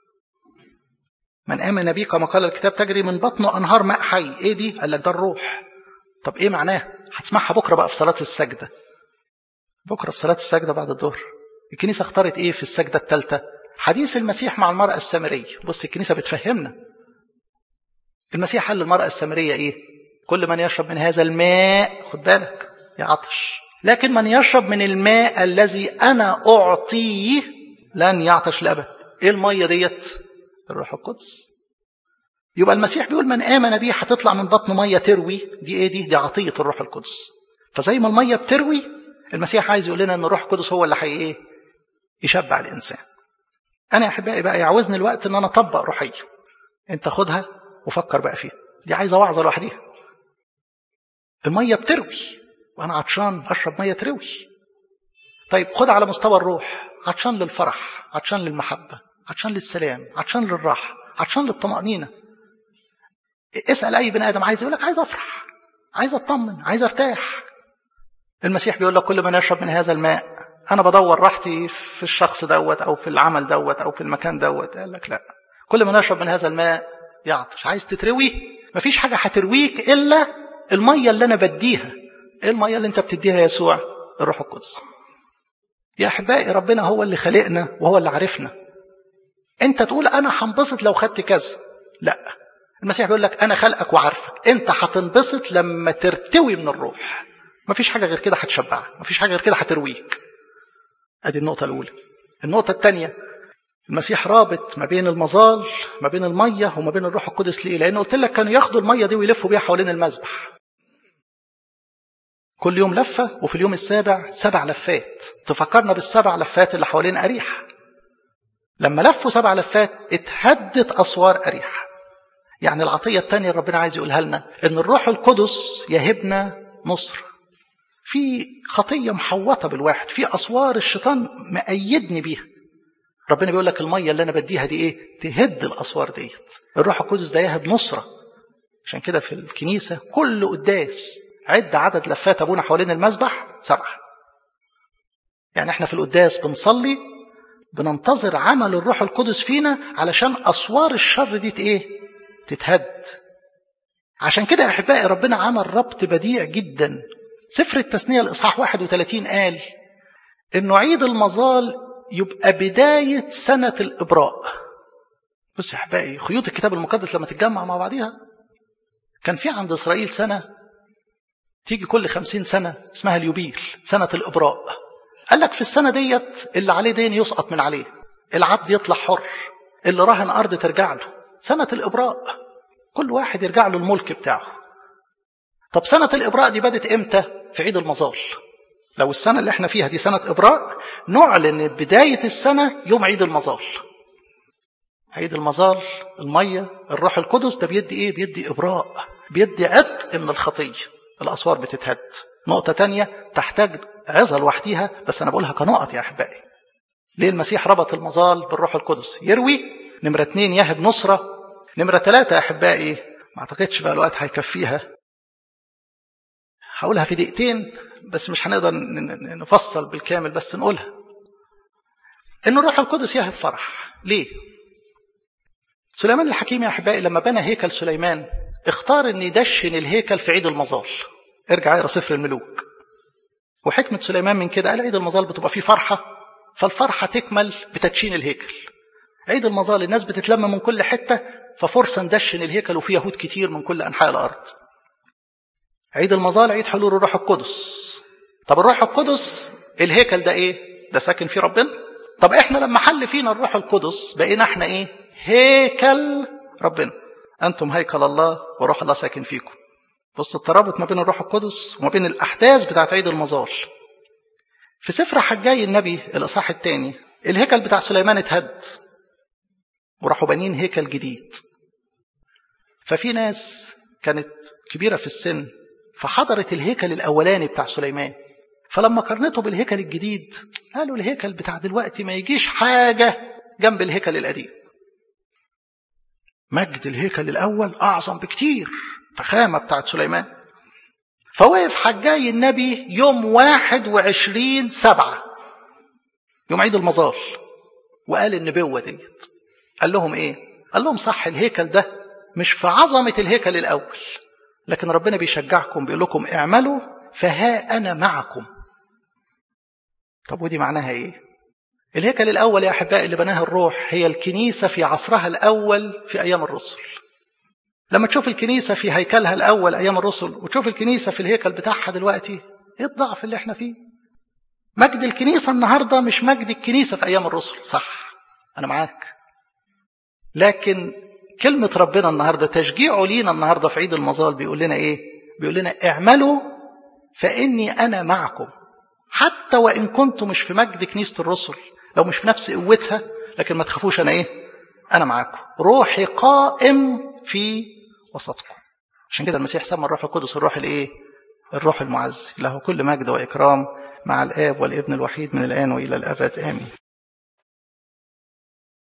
من آمن بي كما قال الكتاب تجري من بطنه أنهار ماء حي. إيه دي؟ قال لك ده الروح. طب إيه معناه؟ هتسمعها بكرة بقى في صلاة السجدة. بكرة في صلاة السجدة بعد الظهر الكنيسة اختارت إيه في السجدة الثالثة؟ حديث المسيح مع المرأة السامرية. بص الكنيسة بتفهمنا. المسيح قال للمرأة السامرية إيه؟ كل من يشرب من هذا الماء، خد بالك، يعطش، لكن من يشرب من الماء الذي أنا أعطيه لن يعطش لأبد. إيه المية ديت؟ الروح القدس. يبقى المسيح بيقول: من آمن بيه هتطلع من بطن مية تروي. دي إيه دي عطية الروح القدس. فزي ما المية بتروي، المسيح عايز يقول لنا أن الروح القدس هو اللي يشبع الإنسان. أنا يا أحبائي بقى يعوزني الوقت أن أنا أطبق روحية. أنت خدها وفكر بقى فيها، دي عايزة وعظة لوحديها. المية بتروي وأنا عطشان أشرب مية تروي. طيب خد على مستوى الروح، عطشان للفرح، عطشان للمحبة، عطشان للسلام، عطشان للراحة، عطشان للطمأنينة. اسأل أي بني آدم عايز يقول لك عايز أفرح، عايز أطمن، عايز أرتاح. المسيح بيقول لك كل من يشرب من هذا الماء، أنا بدور راحتي في الشخص دوت أو في العمل دوت أو في المكان دوت. قال لك لا، كل من يشرب من هذا الماء يعطش. عايز تتروي؟ مفيش حاجة هترويك إلا المية اللي أنا بديها. إيه المية اللي أنت بتديها يا يسوع؟ الروح القدس. يا أحبائي ربنا هو اللي خلقنا وهو اللي عرفنا. أنت تقول أنا هنبسط لو خدت كذا، لا، المسيح بيقول لك أنا خلقك وعارفك، أنت هتنبسط لما ترتوي من الروح. مفيش حاجة غير كده هتشبعك، مفيش حاجة غير كده هترويك. أدي النقطة الأولى. النقطة الثانية، المسيح رابط ما بين المظال، ما بين المية وما بين الروح القدس. ليه؟ لأنه قلت لك كانوا ياخدوا المية دي ويلفوا بيها حوالين المذبح كل يوم لفة، وفي اليوم السابع 7 لفات. تفكرنا بالسبع لفات اللي حوالين أريحة. لما لفوا 7 لفات اتهدت أسوار أريحة. يعني العطية الثانية ربنا عايز يقولها لنا إن الروح القدس يهبنا نصر في خطية محوطة بالواحد، في أسوار الشيطان مأيدني بيها. ربنا بيقول لك المية اللي أنا بديها دي إيه؟ تهد الأسوار ديت. الروح القدس ده يهب نصرة. عشان كده في الكنيسة كل قداس عدد لفات أبونا حوالين المذبح 7. يعني احنا في القداس بنصلي بننتظر عمل الروح القدس فينا علشان أسوار الشر دي إيه؟ تتهد. عشان كده يا أحبائي ربنا عمل ربط بديع جدا. سفر التثنية الإصحاح 31 قال إنه عيد المظال يبقى بداية سنة الإبراء. بص يا أحبائي، خيوط الكتاب المقدس لما تتجمع مع بعضها، كان في عند إسرائيل سنة تيجي كل 50 سنة اسمها اليوبيل، سنة الإبراء. قال لك في السنة ديت اللي عليه دين يسقط من عليه، العبد يطلع حر، اللي راهن أرض ترجع له. سنة الإبراء كل واحد يرجع له الملك بتاعه. طب سنة الإبراء دي بدت إمتى؟ في عيد المظال. لو السنة اللي احنا فيها دي سنة إبراء، نعلن بداية السنة يوم عيد المظال. عيد المظال المية الروح القدس ده بيدي ايه؟ بيدي إبراء، بيدي عتق من الخطية. الأسوار بتتهد. نقطة تانية تحتاج عظة لوحدها، بس أنا بقولها كنقط يا أحبائي. ليه المسيح ربط المظال بالروح القدس؟ يروي. نمرة 2 يهب نصرة. نمرة 3 يا أحبائي ما أعتقدش بقى الوقت هيكفيها، هقولها في دقيقتين بس مش هنقدر نفصل بالكامل، بس نقولها. إن الروح القدس يهب فرح. ليه؟ سليمان الحكيم يا أحبائي لما بنى هيكل سليمان اختار أن يدشن الهيكل في عيد المظال. ارجع اقرا سفر الملوك. وحكمة سليمان من كده قال عيد المظال بتبقى فيه فرحة، فالفرحة تكمل بتدشين الهيكل. عيد المظال الناس بتتلم من كل حتة، ففرصة ندشن الهيكل وفيه يهود كتير من كل أنحاء الأرض. عيد المظال عيد حلول الروح القدس. طب الروح القدس الهيكل ده ايه؟ ده ساكن فيه ربنا. طب احنا لما حل فينا الروح القدس بقينا احنا ايه؟ هيكل ربنا. انتم هيكل الله وروح الله ساكن فيكم. بص الترابط ما بين الروح القدس وما بين الأحداث بتاعت عيد المظال. في سفر حجاي النبي الإصحاح 2 الهيكل بتاع سليمان اتهد وراحوا بانين هيكل جديد. ففي ناس كانت كبيرة في السن فحضرت الهيكل الأولاني بتاع سليمان، فلما قارنته بالهيكل الجديد قالوا الهيكل بتاع دلوقتي ما يجيش حاجة جنب الهيكل القديم. مجد الهيكل الأول أعظم بكتير، فخامة بتاعت سليمان. فوقف حجاي النبي يوم 21/7 يوم عيد المظال وقال النبوة ديت. قال لهم ايه؟ قال لهم صح الهيكل ده مش في عظمة الهيكل الأول، لكن ربنا بيشجعكم بيقول لكم اعملوا فها أنا معكم. طب ودي معناها ايه؟ الهيكل الأول يا أحبائي اللي بناها الروح هي الكنيسة في عصرها الأول في أيام الرسل. لما تشوف الكنيسة في هيكلها الأول أيام الرسل وتشوف الكنيسة في الهيكل بتاعها دلوقتي، ايه الضعف اللي احنا فيه؟ مجد الكنيسة النهاردة مش مجد الكنيسة في أيام الرسل، صح أنا معاك، لكن كلمة ربنا النهاردة تشجيعه لينا النهاردة في عيد المظال بيقول لنا ايه؟ بيقول لنا اعملوا فإني أنا معكم. حتى وإن كنتم مش في مجد كنيسة الرسل، لو مش في نفس قوتها، لكن ما تخافوش أنا ايه؟ أنا معاكم، روحي قائم في وسطكم. عشان كده المسيح سمى الروح القدس الروح الايه؟ الروح المعزي. له كل مجد وإكرام مع الآب والابن الوحيد من الآن وإلى الأبد آمين.